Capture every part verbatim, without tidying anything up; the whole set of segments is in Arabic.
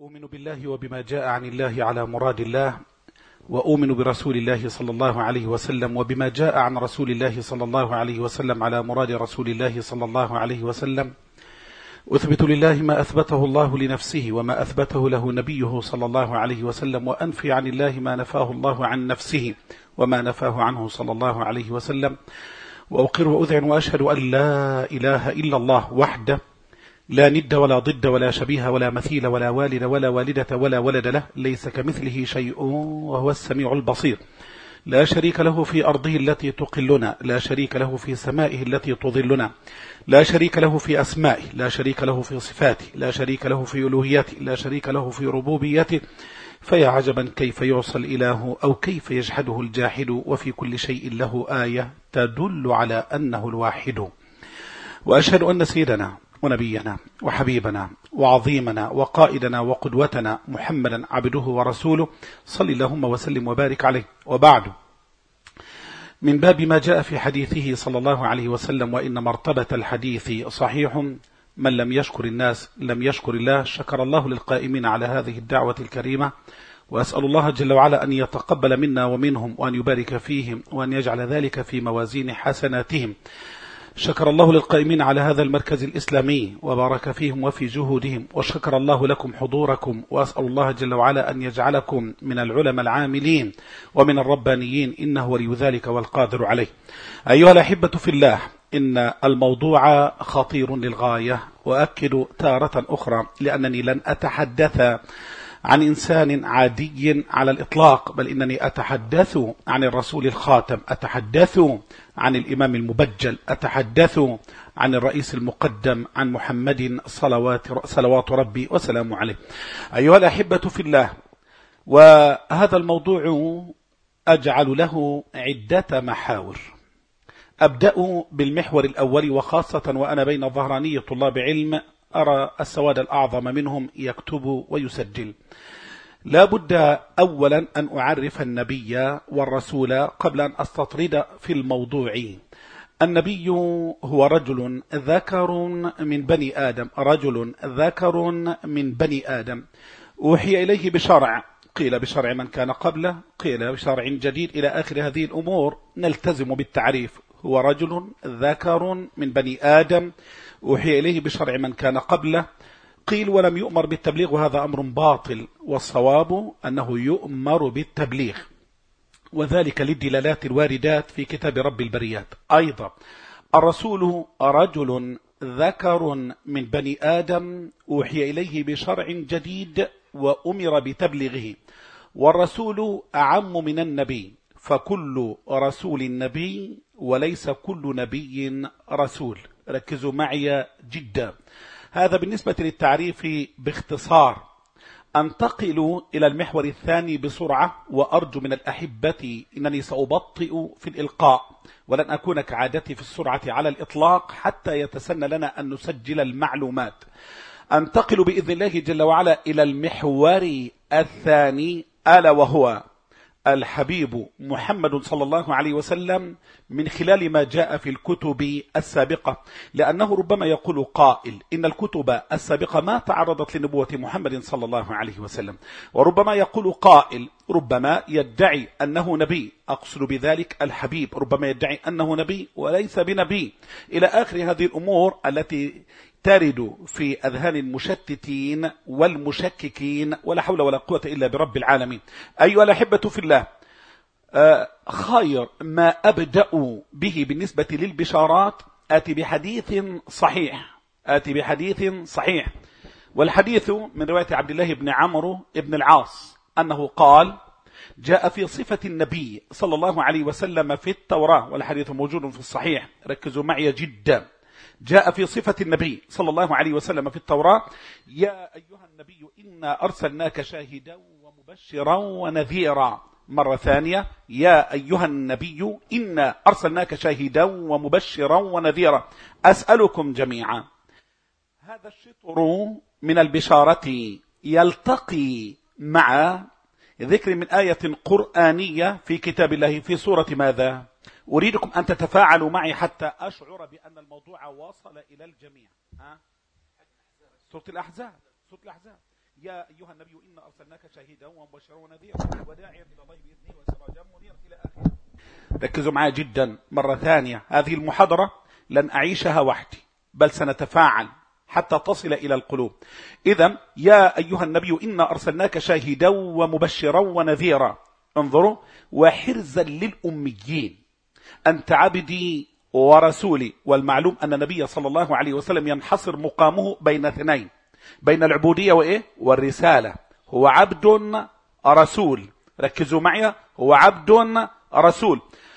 أؤمن بالله وبما جاء عن الله على مراد الله، وأؤمن برسول الله صلى الله عليه وسلم وبما جاء عن رسول الله صلى الله عليه وسلم على مراد رسول الله صلى الله عليه وسلم. أثبت لله ما أثبته الله لنفسه وما أثبته له نبيه صلى الله عليه وسلم، وأنفي عن الله ما نفاه الله عن نفسه وما نفاه عنه صلى الله عليه وسلم. وأقر وأذعن وأشهد أن لا إله إلا الله وحده، لا ند ولا ضد ولا شبيه ولا مثيل ولا والد ولا والدة ولا ولد له، ليس كمثله شيء وهو السميع البصير. لا شريك له في أرضه التي تقلنا، لا شريك له في سمائه التي تظلنا، لا شريك له في أسمائه، لا شريك له في صفاته، لا شريك له في ألوهيته، لا شريك له في ربوبيته. فيا عجبا كيف يعصى الإله أو كيف يجحده الجاحد، وفي كل شيء له آية تدل على أنه الواحد. وأشهد أن سيدنا ونبينا وحبيبنا وعظيمنا وقائدنا وقدوتنا محمدا عبده ورسوله، صل اللهم وسلم وبارك عليه. وبعد، من باب ما جاء في حديثه صلى الله عليه وسلم: وإن مرتبة الحديث صحيح، من لم يشكر الناس لم يشكر الله. شكر الله للقائمين على هذه الدعوة الكريمة، وأسأل الله جل وعلا أن يتقبل منا ومنهم، وأن يبارك فيهم، وأن يجعل ذلك في موازين حسناتهم. شكر الله للقائمين على هذا المركز الإسلامي وبارك فيهم وفي جهودهم، وشكر الله لكم حضوركم، وأسأل الله جل وعلا أن يجعلكم من العلماء العاملين ومن الربانيين، إنه ولي ذلك والقادر عليه. أيها الأحبة في الله، إن الموضوع خطير للغاية، وأكد تارة أخرى لأنني لن أتحدث عن إنسان عادي على الإطلاق، بل إنني أتحدث عن الرسول الخاتم، أتحدث عن الإمام المبجل، أتحدث عن الرئيس المقدم، عن محمد صلوات, صلوات ربي وسلام عليه. أيها الأحبة في الله، وهذا الموضوع أجعل له عدة محاور. أبدأ بالمحور الأول، وخاصة وأنا بين ظهراني طلاب علم أرى السواد الأعظم منهم يكتب ويسجل. لا بد أولا أن أعرف النبي والرسول قبل أن أستطرد في الموضوع. النبي هو رجل ذكر من بني آدم، رجل ذكر من بني آدم، أوحي إليه بشرع، قيل بشرع من كان قبله، قيل بشرع جديد، إلى آخر هذه الأمور. نلتزم بالتعريف. هو رجل ذكر من بني آدم، أوحي إليه بشرع من كان قبله، قيل ولم يؤمر بالتبليغ، وهذا أمر باطل، والصواب أنه يؤمر بالتبليغ، وذلك للدلالات الواردات في كتاب رب البريات. أيضا الرسول رجل ذكر من بني آدم، أوحي إليه بشرع جديد وأمر بتبليغه، والرسول أعم من النبي، فكل رسول نبي وليس كل نبي رسول. ركزوا معي جدا. هذا بالنسبة للتعريف باختصار. أنتقل إلى المحور الثاني بسرعة، وأرجو من الأحبة أنني سأبطئ في الإلقاء، ولن أكون كعادتي في السرعة على الإطلاق حتى يتسنى لنا أن نسجل المعلومات. أنتقل بإذن الله جل وعلا إلى المحور الثاني، ألا وهو الحبيب محمد صلى الله عليه وسلم، من خلال ما جاء في الكتب السابقة، لأنه ربما يقول قائل إن الكتب السابقة ما تعرضت لنبوة محمد صلى الله عليه وسلم، وربما يقول قائل ربما يدعي أنه نبي، أقصد بذلك الحبيب، ربما يدعي أنه نبي وليس بنبي، إلى آخر هذه الأمور التي ترد في أذهان المشتتين والمشككين، ولا حول ولا قوة إلا برب العالمين. أيها الأحبة في الله، خير ما أبدأ به بالنسبة للبشارات آتي بحديث صحيح، آتي بحديث صحيح، والحديث من رواية عبد الله بن عمرو بن العاص أنه قال: جاء في صفة النبي صلى الله عليه وسلم في التوراة، والحديث موجود في الصحيح، ركزوا معي جدا. جاء في صفة النبي صلى الله عليه وسلم في التوراة: يا أيها النبي إنا أرسلناك شاهدا ومبشرا ونذيرا. مرة ثانية: يا أيها النبي إنا أرسلناك شاهدا ومبشرا ونذيرا. أسألكم جميعا، هذا الشطر من البشارة يلتقي مع ذكر من آية قرآنية في كتاب الله في سورة ماذا؟ أريدكم أن تتفاعلوا معي حتى أشعر بأن الموضوع وصل إلى الجميع. ها؟ سورة الأحزاب. سورة الأحزاب يا أيها النبي إنا أرسلناك شاهدا ومبشرا ونذيرا وداعيا إلى الله بإذنه وسراجا منيرا إلى آخره. ركزوا معي جدا مرة ثانية، هذه المحاضرة لن أعيشها وحدي بل سنتفاعل حتى تصل إلى القلوب. إذن يا أيها النبي إنا أرسلناك شاهدا ومبشرا ونذيرا، انظروا، وحرزا للأميين أنت عبدي ورسولي. والمعلوم أن النبي صلى الله عليه وسلم ينحصر مقامه بين اثنين، بين العبودية وإيه؟ والرسالة. هو عبد رسول، ركزوا معي، هو عبد رسول.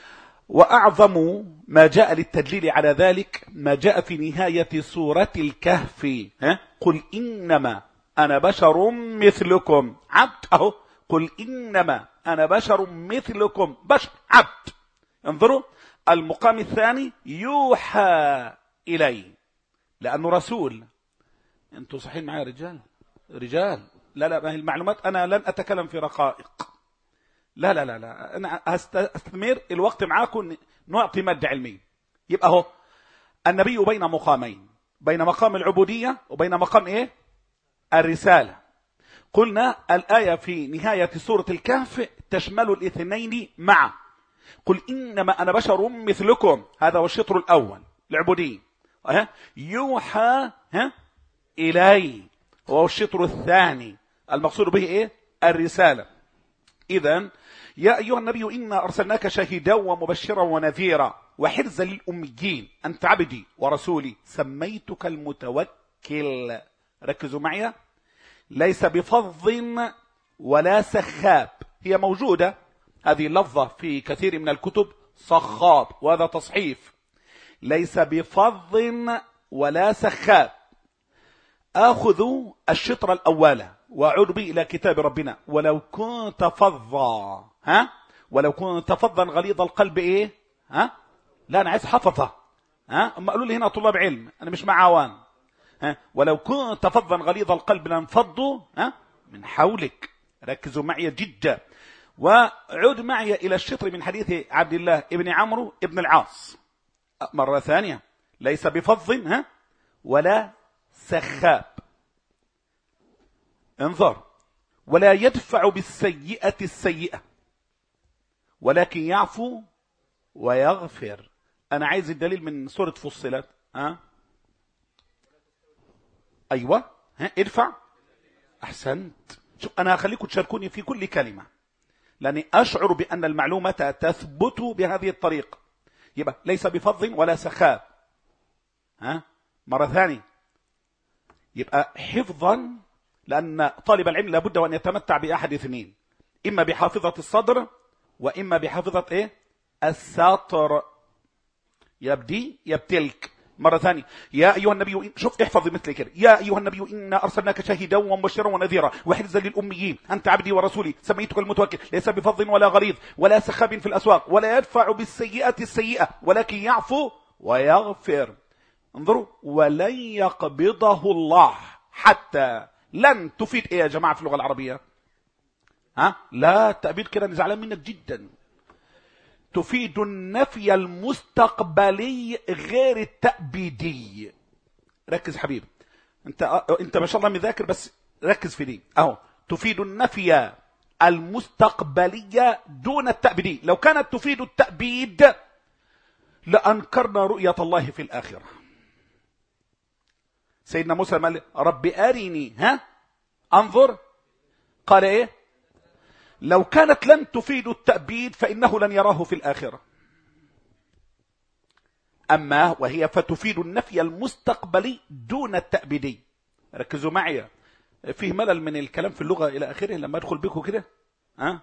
وأعظم ما جاء للتدليل على ذلك ما جاء في نهاية سورة الكهف، ها؟ قل إنما أنا بشر مثلكم، عبد أهو، قل إنما أنا بشر مثلكم، بشر عبد. انظروا المقام الثاني يوحى إلي، لأنه رسول. أنتوا صحيين معي رجال رجال لا لا، ما هي المعلومات، أنا لن أتكلم في رقائق، لا لا لا لا، أنا أستثمر الوقت معاكم نعطي مادة علمية. يبقى هو النبي بين مقامين، بين مقام العبودية وبين مقام إيه؟ الرسالة. قلنا الآية في نهاية سورة الكهف تشمل الاثنين معا. قل إنما أنا بشر مثلكم، هذا هو الشطر الأول العبودية. يوحى إلي هو الشطر الثاني المقصود به إيه؟ الرسالة. إذن يا أيها النبي إنا أرسلناك شاهدا ومبشرا ونذيرا وحرزا للأميين أنت عبدي ورسولي سميتك المتوكل. ركزوا معي، ليس بفظ ولا سخاب، هي موجودة هذه اللفظة في كثير من الكتب صخاب، وهذا تصحيف. ليس بفظ ولا سخاب. آخذوا الشطر الأول وأعود به إلى كتاب ربنا. ولو كنت فظا، ها؟ ولو كنت فظا غليظ القلب إيه؟ ها؟ لا أنا عايز حفظة، ها؟ أما قالوا لي هنا طلاب علم، أنا مش معاوان. ها؟ ولو كنت فظا غليظ القلب لانفضوا ها؟ من حولك. ركزوا معي جدا، وعود معي إلى الشطر من حديث عبد الله ابن عمرو ابن العاص مرة ثانية. ليس بفظ ها؟ ولا سخاب. انظر، ولا يدفع بالسيئة السيئة ولكن يعفو ويغفر. أنا عايز الدليل من سورة فصلت. ها؟ أيوة، ها؟ ادفع. أحسنت. شوف أنا هخليكم تشاركوني في كل كلمة لأني أشعر بأن المعلومة تثبت بهذه الطريقة. يبقى ليس بفظ ولا سخاب. ها؟ مرة ثانية، يبقى حفظا، لأن طالب العلم لابد أن يتمتع بأحد اثنين، إما بحافظة الصدر وإما بحافظة إيه؟ السطر، يبدي يبتلك. مرة ثانية، يا أيها النبي، شوف احفظ مثل كده، يا أيها النبي إنا أرسلناك شاهدا ومبشرا ونذيرا وحرزا للأميين أنت عبدي ورسولي سميتك المتوكل. ليس بفظ ولا غليظ ولا سخاب في الأسواق ولا يدفع بالسيئة السيئة ولكن يعفو ويغفر. انظروا، ولن يقبضه الله حتى. لن تفيد ايه يا جماعة في اللغة العربية؟ ها؟ لا تأبيد كده، نزعلان منك جدا. تفيد النفي المستقبلي غير التأبيدي. ركز حبيبي، انت انت ما شاء الله مذاكر، بس ركز في دي اهو. تفيد النفي المستقبلية دون التأبيدي. لو كانت تفيد التأبيد لأنكرنا رؤية الله في الآخرة. سيدنا موسى قال رب أرني ها أنظر، قال إيه؟ لو كانت لن تفيد التأبيد فإنه لن يراه في الآخرة. أما وهي فتفيد النفي المستقبلي دون التأبيدي. ركزوا معي، فيه ملل من الكلام في اللغة إلى آخره لما أدخل بكم كده، ها؟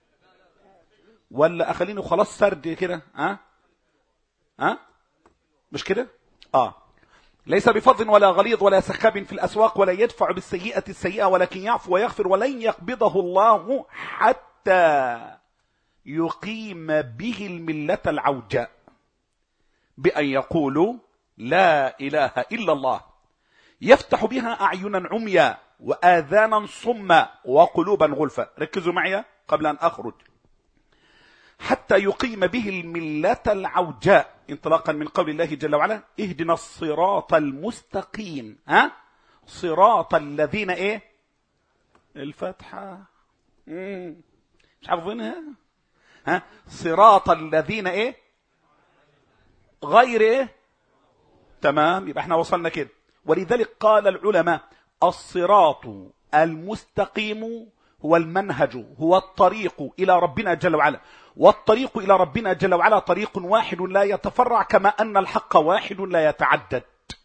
ولا أخليني خلاص سرد كده، ها؟ ها؟ مش كده؟ آه ليس بفظ ولا غليظ ولا سخاب في الأسواق ولا يدفع بالسيئة السيئة ولكن يعفو ويغفر ولن يقبضه الله حتى يقيم به الملة العوجاء بأن يقولوا لا إله إلا الله يفتح بها أعينا عميا وآذانا صما وقلوبا غلفا. ركزوا معي قبل أن أخرج. حتى يقيم به الملة العوجاء انطلاقا من قول الله جل وعلا اهدنا الصراط المستقيم، ها؟ صراط الذين ايه؟ الفتحة مم. مش حافظينها؟ ها صراط الذين ايه غير ايه تمام. يبقى احنا وصلنا كده. ولذلك قال العلماء الصراط المستقيم هو المنهج، هو الطريق إلى ربنا جل وعلا، والطريق إلى ربنا جل وعلا طريق واحد لا يتفرع، كما أن الحق واحد لا يتعدد.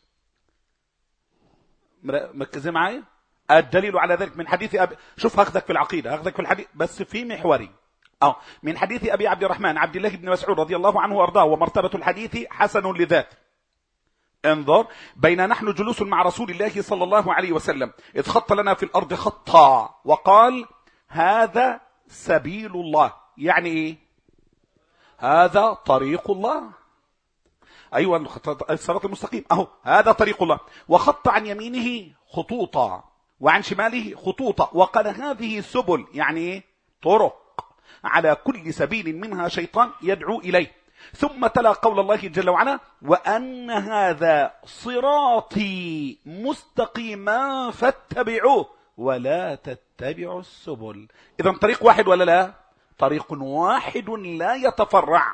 مركزين معايا؟ الدليل على ذلك من حديث أبي، شوف هاخذك في العقيدة، هاخذك في الحديث بس في محوري. أو من حديث أبي عبد الرحمن عبد الله بن مسعود رضي الله عنه وأرضاه، ومرتبة الحديث حسن لذاته. انظر، بين نحن جلوس مع رسول الله صلى الله عليه وسلم إذ خط لنا في الأرض خطا وقال هذا سبيل الله. يعني إيه؟ هذا طريق الله. أيوة الصراط المستقيم أهو هذا طريق الله. وخط عن يمينه خطوطا وعن شماله خطوطا وقال هذه سبل، يعني إيه؟ طرق، على كل سبيل منها شيطان يدعو إليه. ثم تلا قول الله جل وعلا وأن هذا صراطي مستقيما فاتبعوه ولا تتبعوا السبل. إذن طريق واحد ولا لا؟ طريق واحد لا يتفرع،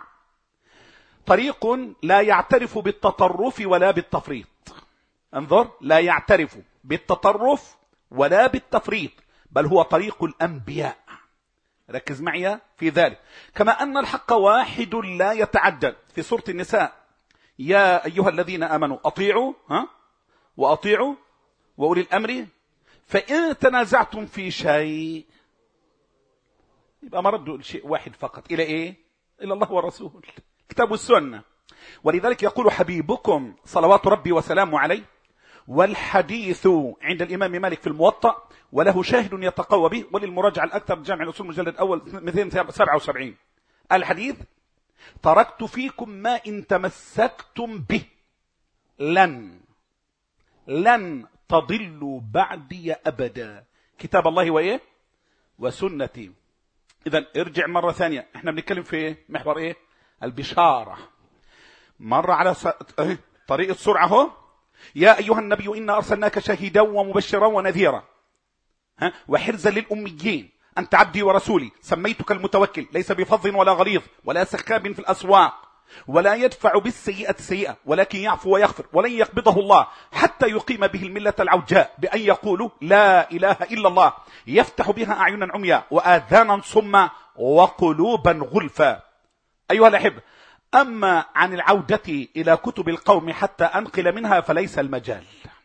طريق لا يعترف بالتطرف ولا بالتفريط. انظر، لا يعترف بالتطرف ولا بالتفريط، بل هو طريق الأنبياء. ركز معي في ذلك. كما أن الحق واحد لا يتعدد. في سورة النساء يا أيها الذين آمنوا أطيعوا ها وأطيعوا وأولي الأمر فإن تنازعتم في شيء، يبقى مردوا الشيء واحد فقط، إلى إيه؟ إلى الله ورسول، كتاب السنة. ولذلك يقول حبيبكم صلوات ربي وسلامه عليه، والحديث عند الإمام مالك في الموطأ وله شاهد يتقوى به، وللمراجعة الأكثر جامع الأصول مجلد الأول مئتين وسبعة وسبعين. الحديث تركت فيكم ما إن تمسكتم به لن لن تضلوا بعدي أبدا، كتاب الله وإيه وسنتي. إذن ارجع مرة ثانية، احنا بنتكلم في إيه؟ محور إيه؟ البشارة. مرة على س... طريق السرعة هو يا أيها النبي إنا أرسلناك شاهدا ومبشرا ونذيرا ها وحرزا للأميين أنت عبدي ورسولي سميتك المتوكل ليس بفظ ولا غليظ ولا سخاب في الأسواق ولا يدفع بالسيئة السيئة ولكن يعفو ويغفر ولن يقبضه الله حتى يقيم به الملة العوجاء بأن يقولوا لا إله إلا الله يفتح بها أعينا عميا وآذانا صما وقلوبا غلفا. أيها الأحبة، أما عن العودة إلى كتب القوم حتى أنقل منها فليس المجال.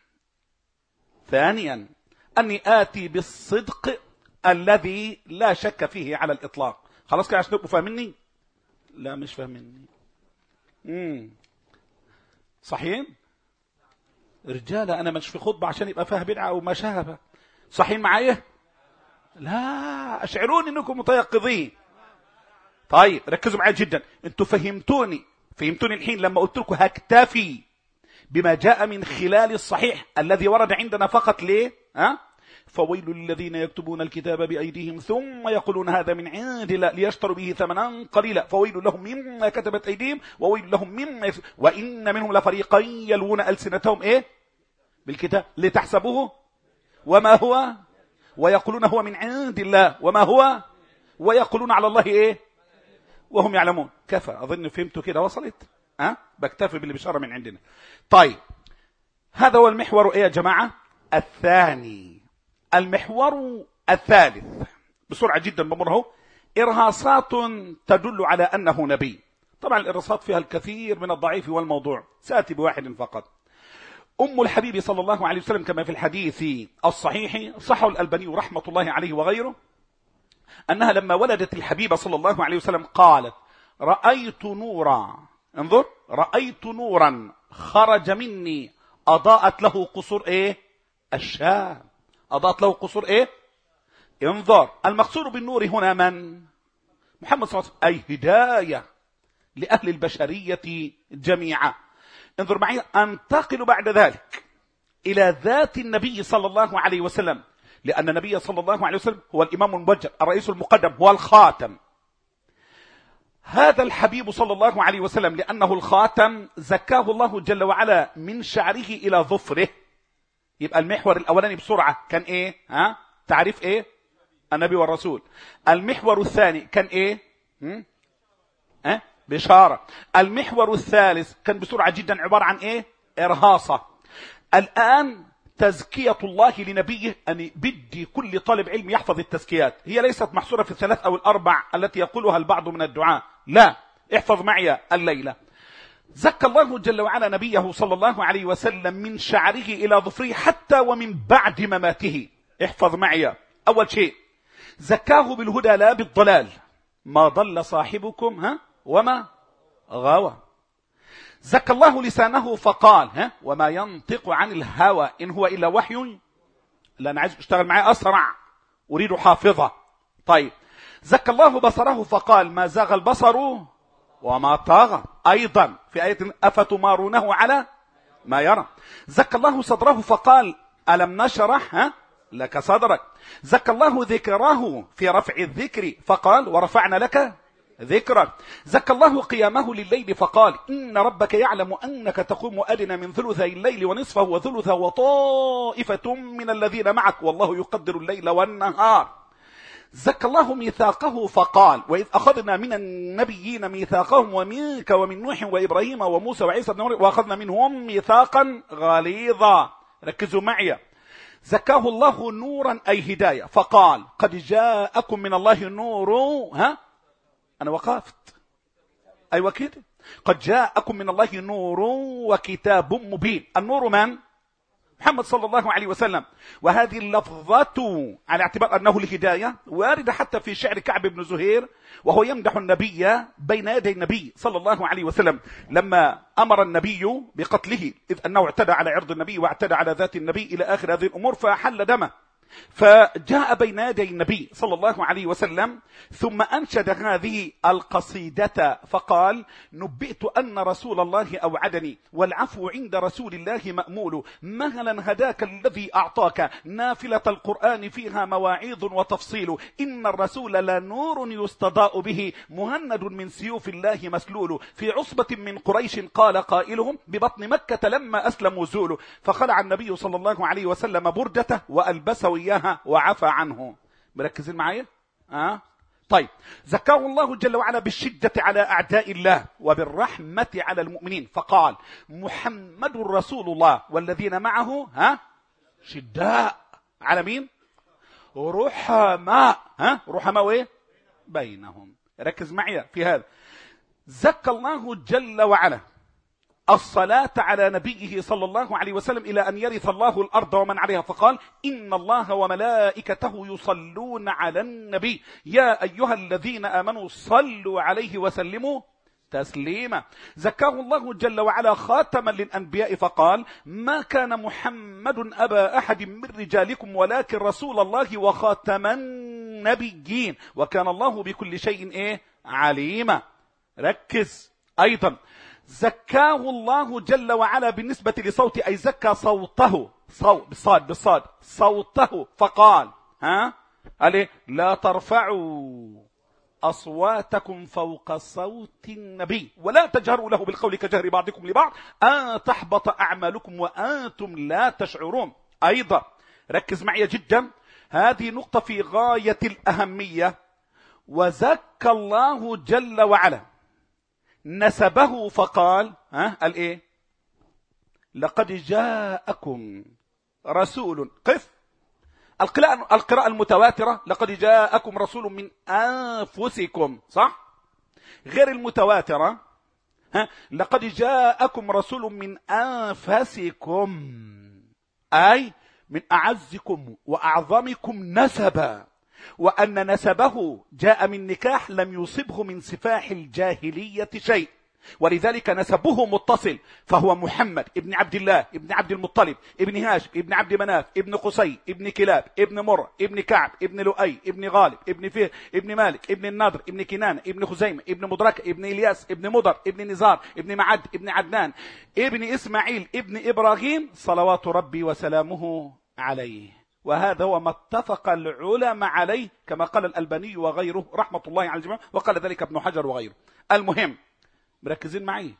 ثانيا أني آتي بالصدق الذي لا شك فيه على الإطلاق. خلاص كده عشان تبقوا فاهميني؟ لا مش فاهميني. امم صحيح رجالة، أنا مش في خطبة عشان يبقى فيها بدعة أو ما شابه. صحيح معايا؟ لا أشعروني أنكم متيقظين. طيب ركزوا معي جدا، انتوا فهمتوني فهمتوني الحين لما قلت لكم هكتفي بما جاء من خلال الصحيح الذي ورد عندنا فقط. ليه؟ ها؟ فويل للذين يكتبون الكتاب بأيديهم ثم يقولون هذا من عند الله ليشتروا به ثمنا قليلا فويل لهم مما كتبت أيديهم وويل لهم مما يكتبون وإن منهم لفريقا يلوون ألسنتهم إيه؟ بالكتاب لتحسبوه وما هو ويقولون هو من عند الله وما هو ويقولون على الله إيه وهم يعلمون. كفى، أظن فهمتوا كده وصلت. أه؟ بكتفي باللي بشارة من عندنا. طيب هذا هو المحور إيه يا جماعة الثاني. المحور الثالث بسرعة جدا بمره، إرهاصات تدل على أنه نبي. طبعا الإرهاصات فيها الكثير من الضعيف والموضوع، سأتي بواحد فقط. أم الحبيب صلى الله عليه وسلم كما في الحديث الصحيح صحه الألباني رحمة الله عليه وغيره أنها لما ولدت الحبيبة صلى الله عليه وسلم قالت رأيت نورا، انظر، رأيت نورا خرج مني أضاءت له قصور إيه الشام، أضاءت له قصور إيه. انظر، المقصود بالنور هنا من؟ محمد صلى الله عليه وسلم، أي هداية لأهل البشرية جميعا. انظر معي، أنتقل بعد ذلك إلى ذات النبي صلى الله عليه وسلم، لأن النبي صلى الله عليه وسلم هو الإمام المبجل الرئيس المقدم هو الخاتم. هذا الحبيب صلى الله عليه وسلم لأنه الخاتم زكاه الله جل وعلا من شعره إلى ظفره. يبقى المحور الأولاني بسرعة كان إيه؟ ها؟ تعريف ايه؟ النبي والرسول. المحور الثاني كان ايه؟ هم؟ أه؟ بشارة. المحور الثالث كان بسرعة جدا عبارة عن ايه؟ ارهاصة. الآن تزكية الله لنبيه، أن بدي كل طالب علم يحفظ التزكيات. هي ليست محصورة في الثلاث أو الأربع التي يقولها البعض من الدعاء، لا، احفظ معي الليلة. زكى الله جل وعلا نبيه صلى الله عليه وسلم من شعره إلى ظفره حتى ومن بعد مماته. احفظ معي. أول شيء زكاه بالهدى لا بالضلال، ما ضل صاحبكم ها وما غوى. زكى الله لسانه فقال ها وما ينطق عن الهوى إن هو إلا وحي. لا أنا عايز اشتغل معي أسرع، أريد حافظة. طيب. زكى الله بصره فقال ما زاغ البصر وما طغى. أيضا في آية أفتمارونه على ما يرى. زكى الله صدره فقال ألم نشرح ها لك صدرك. زكى الله ذكره في رفع الذكر فقال ورفعنا لك ذكرك. زكى الله قيامه لليل فقال إن ربك يعلم أنك تقوم أدنى من ثلثي الليل ونصفه وثلثه وطائفة من الذين معك والله يقدر الليل والنهار. زكى الله ميثاقه فقال وإذ أخذنا من النبيين ميثاقهم ومنك ومن نوح وإبراهيم وموسى وعيسى بن مريم وأخذنا منهم ميثاقا غليظا. ركزوا معي. زكاه الله نورا أي هداية فقال قد جاءكم من الله نور ها أنا وقفت أيوة كده. قد جاءكم من الله نور وكتاب مبين. النور من؟ محمد صلى الله عليه وسلم. وهذه اللفظة على اعتبار أنه الهداية واردة حتى في شعر كعب بن زهير وهو يمدح النبي بين يدي النبي صلى الله عليه وسلم لما أمر النبي بقتله إذ أنه اعتدى على عرض النبي واعتدى على ذات النبي إلى آخر هذه الأمور فأحل دمه. فجاء بين يدي النبي صلى الله عليه وسلم ثم أنشد هذه القصيدة فقال نبئت أن رسول الله أوعدني والعفو عند رسول الله مأمول مهلا هداك الذي أعطاك نافلة القرآن فيها مواعيظ وتفصيل إن الرسول لنور يستضاء به مهند من سيوف الله مسلول في عصبة من قريش قال قائلهم ببطن مكة لما أسلموا زولوا فخلع النبي صلى الله عليه وسلم بردته وألبسه إياها وعفى عنه. مركزين معي؟ أه؟ طيب. زكاه الله جل وعلا بالشدة على أعداء الله وبالرحمة على المؤمنين فقال محمد رسول الله والذين معه ها شداء على مين؟ رحماء. ها رحماء ايه؟ بينهم. ركز معي في هذا. زكى الله جل وعلا الصلاة على نبيه صلى الله عليه وسلم إلى أن يرث الله الأرض ومن عليها فقال إن الله وملائكته يصلون على النبي يا أيها الذين آمنوا صلوا عليه وسلموا تسليما. زكاه الله جل وعلا خاتما للأنبياء فقال ما كان محمد أبا أحد من رجالكم ولكن رسول الله وخاتم النبيين وكان الله بكل شيء إيه عليما. ركز. أيضا زكاه الله جل وعلا بالنسبة لصوت أي زكى صوته صوت بالصاد بالصاد صوته فقال ها قال لا ترفعوا أصواتكم فوق صوت النبي ولا تجهروا له بالقول كجهر بعضكم لبعض أن تحبط أعمالكم وأنتم لا تشعرون. أيضا ركز معي جدا هذه نقطة في غاية الأهمية. وزكى الله جل وعلا نسبه فقال ها قال ايه لقد جاءكم رسول قف القراءة القراءة المتواترة لقد جاءكم رسول من أنفسكم صح. غير المتواترة ها لقد جاءكم رسول من أنفسكم أي من أعزكم وأعظمكم نسبا وأن نسبه جاء من نكاح لم يصبه من سفاح الجاهلية شيء ولذلك نسبه متصل فهو محمد ابن عبد الله ابن عبد المطلب ابن هاشم ابن عبد مناف ابن قصي ابن كلاب ابن مر ابن كعب ابن لؤي ابن غالب ابن فيه ابن مالك ابن النضر ابن كنان ابن خزيمة ابن مدرك ابن إلياس ابن مضر ابن نزار ابن معد ابن عدنان ابن إسماعيل ابن إبراهيم صلوات ربي وسلامه عليه. وهذا هو ما اتفق العلماء عليه كما قال الألباني وغيره رحمة الله على الجميع وقال ذلك ابن حجر وغيره. المهم مركزين معي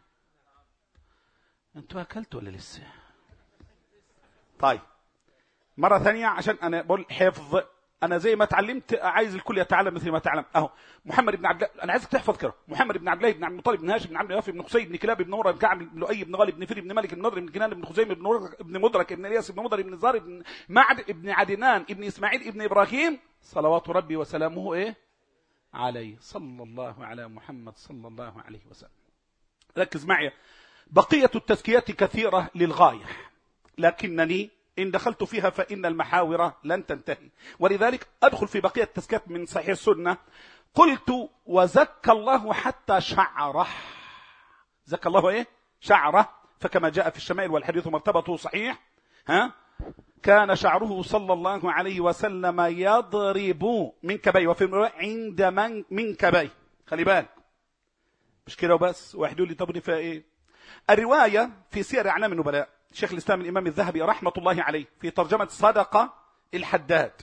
انتوا أكلتوا ولا لسه؟ طيب مرة ثانية عشان أنا بقول حفظ انا زي ما اتعلمت عايز الكل يتعلم مثل ما تعلم. اهو محمد بن عبد الله، انا عايزك تحفظ كده، محمد بن عبد الله بن عبد المطلب بن هاشم بن عبد الوهاب بن قصي بن كلاب بن نور بن كعب بن لؤي بن غالب بن فيل بن مالك بن نضر بن كنان بن خزيمه بن بن مدرك بن الياس بن مضر بن زار بن معد بن عدنان بن اسماعيل بن ابراهيم صلوات ربي وسلامه ايه عليه، صلى الله على محمد صلى الله عليه وسلم. ركز معي، بقيه التزكيات كثيره للغايه، لكنني إن دخلت فيها فإن المحاور لن تنتهي، ولذلك أدخل في بقية التزكيات من صحيح السنة. قلت وزكى الله حتى شعره، زكى الله إيه؟ شعره، فكما جاء في الشمائل والحديث مرتبطه صحيح، ها؟ كان شعره صلى الله عليه وسلم يضرب من كبي، وفي عند من من كبي. خلي بالك مش كده وبس، واحد يقول لي طب فيها إيه؟ الرواية في سير أعلام النبلاء، شيخ الإسلام الإمام الذهبي رحمة الله عليه في ترجمة صدقة الحداد،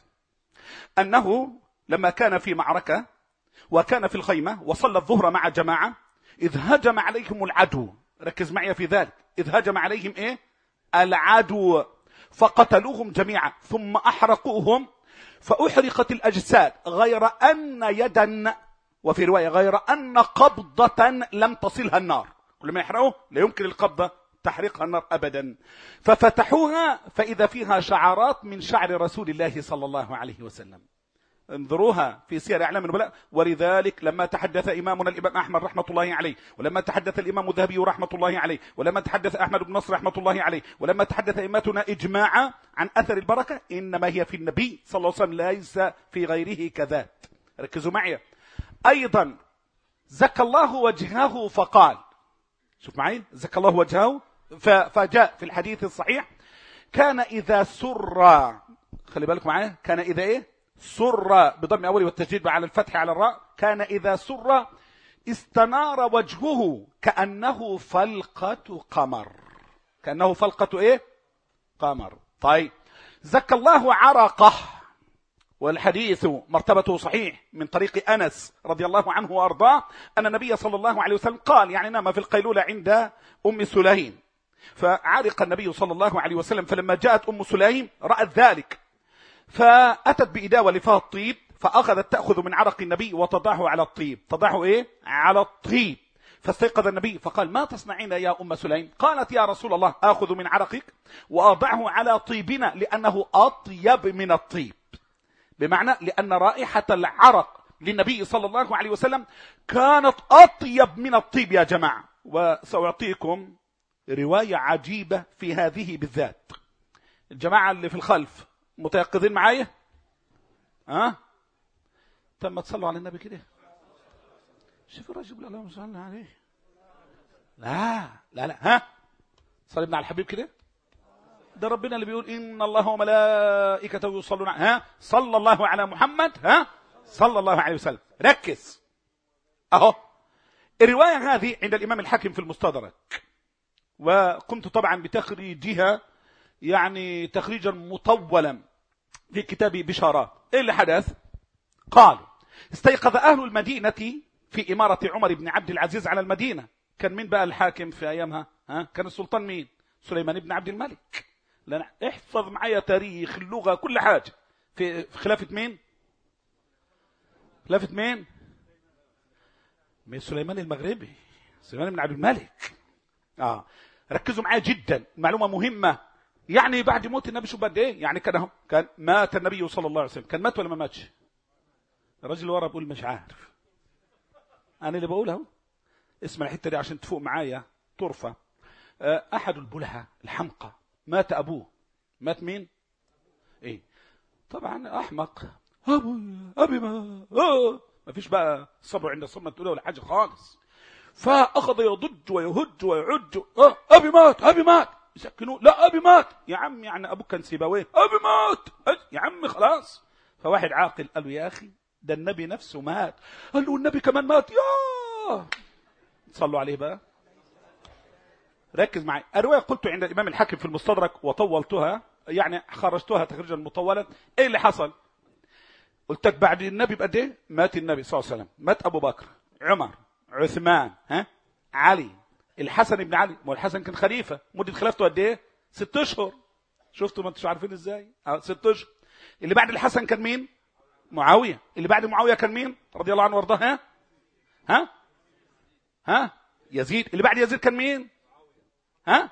أنه لما كان في معركة وكان في الخيمة وصلى الظهر مع جماعة، إذ هجم عليهم العدو، ركز معي في ذلك، إذ هجم عليهم إيه؟ العدو، فقتلوهم جميعا ثم أحرقوهم، فأحرقت الأجساد غير أن يدا، وفي رواية غير أن قبضة لم تصلها النار. كل ما يحرقوه لا يمكن القبضة تحرقها النار أبدا. ففتحوها فإذا فيها شعرات من شعر رسول الله صلى الله عليه وسلم. انظروها في سير أعلام النبلاء. ولذلك لما تحدث إمامنا الإمام أحمد رحمة الله عليه، ولما تحدث الإمام الذهبي رحمة الله عليه، ولما تحدث أحمد بن نصر رحمة الله عليه، ولما تحدث إمامتنا إجماعا عن أثر البركة، إنما هي في النبي صلى الله عليه وسلم ليس في غيره كذات. ركزوا معي. أيضا زكى الله وجهه فقال، شوف معي، زكى الله وجهه، فجاء في الحديث الصحيح كان إذا سر، خلي بالك معي، كان إذا إيه؟ سر بضم أولي والتشديد على الفتح على الراء، كان إذا سر استنار وجهه كأنه فلقة قمر، كأنه فلقة إيه؟ قمر. طيب زكى الله عرقه، والحديث مرتبته صحيح من طريق أنس رضي الله عنه وأرضاه أن النبي صلى الله عليه وسلم قال، يعني نام في القيلولة عند أم سليم، فعرق النبي صلى الله عليه وسلم، فلما جاءت أم سليم رأت ذلك فأتت بإداوة لفها الطيب، فأخذت تأخذ من عرق النبي وتضعه على الطيب، تضعه إيه؟ على الطيب. فاستيقظ النبي فقال ما تصنعين يا أم سليم؟ قالت يا رسول الله آخذ من عرقك وأضعه على طيبنا لأنه أطيب من الطيب، بمعنى لأن رائحة العرق للنبي صلى الله عليه وسلم كانت أطيب من الطيب يا جماعة. وسأعطيكم رواية عجيبة في هذه بالذات. الجماعة اللي في الخلف متيقظين معايا؟ ها؟ تم تصلوا على النبي كده؟ شوفوا الرجل يقول اللهم صل عليه. لا لا لا، ها؟ صلينا على الحبيب كده؟ ده ربنا اللي بيقول إن الله وملائكته يصلون، ها؟ صلى الله على محمد، ها؟ صلى الله عليه وسلم. ركز أهو الرواية هذه عند الإمام الحاكم في المستدرك، وقمت طبعا بتخريجها يعني تخريجا مطولا في كتاب بشارات. إيه اللي حدث؟ قالوا استيقظ أهل المدينة في إمارة عمر بن عبد العزيز على المدينة. كان مين بقى الحاكم في أيامها؟ ها؟ كان السلطان مين؟ سليمان بن عبد الملك. لأن احفظ معايا تاريخ اللغة كل حاجة. في خلافة مين؟ خلافة مين؟ من سليمان المغربي، سليمان بن عبد الملك. آه. ركزوا معايا جدا، معلومة مهمة. يعني بعد موت النبي شو بد ايه؟ يعني كان كان مات النبي صلى الله عليه وسلم، كان مات ولا ما ماتش؟ الرجل اللي ورا بيقول مش عارف. انا اللي بقولها اهو. اسمع الحته دي عشان تفوق معايا طرفه. احد البلهه الحمقى مات ابوه. مات مين؟ ايه طبعا احمق. ابوي ابي ما آه. ما فيش بقى صبر عند الصمت تقوله ولا حاجه خالص. فاخذ يضج ويهج ويعج. آه. ابي مات ابي مات. يسكنوه، لا ابي مات. يا عم يعني ابوك كان سيبويه، ابي مات يا عم خلاص. فواحد عاقل قال له يا اخي ده النبي نفسه مات. قال له النبي كمان مات. يا صلوا عليه بقى. ركز معي. الروايه قلت عند الامام الحاكم في المستدرك وطولتها، يعني خرجتها تخريجا مطولا. ايه اللي حصل؟ قلت لك بعد النبي بقد ايه مات النبي صلى الله عليه وسلم. مات ابو بكر، عمر، عثمان، ها، علي، الحسن بن علي. ما الحسن كان خليفه، مده خلافته قد ايه؟ ست اشهر. شفتوا ما انتوا عارفين ازاي؟ اه ست اشهر. اللي بعد الحسن كان مين؟ معاوية. اللي بعد معاوية كان مين رضي الله عنه وارضاه؟ ها ها ها يزيد. اللي بعد يزيد كان مين؟ ها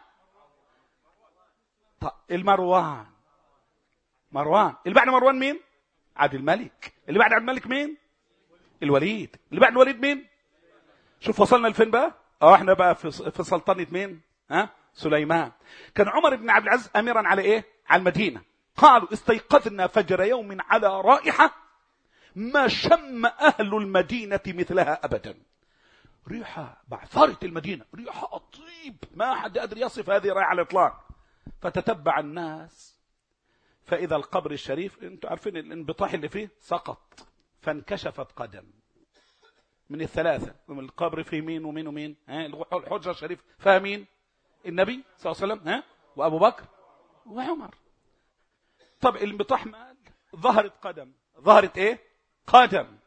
طيب المروان مروان. اللي بعد مروان مين؟ عبد الملك. اللي بعد عبد الملك مين؟ الوليد. اللي بعد الوليد مين؟ شوف وصلنا لفين بقى. اه احنا بقى في في سلطنة مين؟ ها سليمان. كان عمر بن عبد العزيز اميرا على ايه؟ على المدينة. قالوا استيقظنا فجر يوم على رائحة ما شم اهل المدينة مثلها ابدا. ريحة بعثرت المدينة، ريحة الطيب ما حد قادر يصف هذه الرائحة على الاطلاق. فتتبع الناس فاذا القبر الشريف انتوا عارفين الانبطاح اللي فيه سقط، فانكشفت قدم من الثلاثة. من القبر فيه مين ومين ومين؟ ها الحجرة الشريف فيها مين؟ النبي صلى الله عليه وسلم ها وابو بكر وعمر. طب الانبطاح مال ظهرت قدم. ظهرت ايه؟ قدم.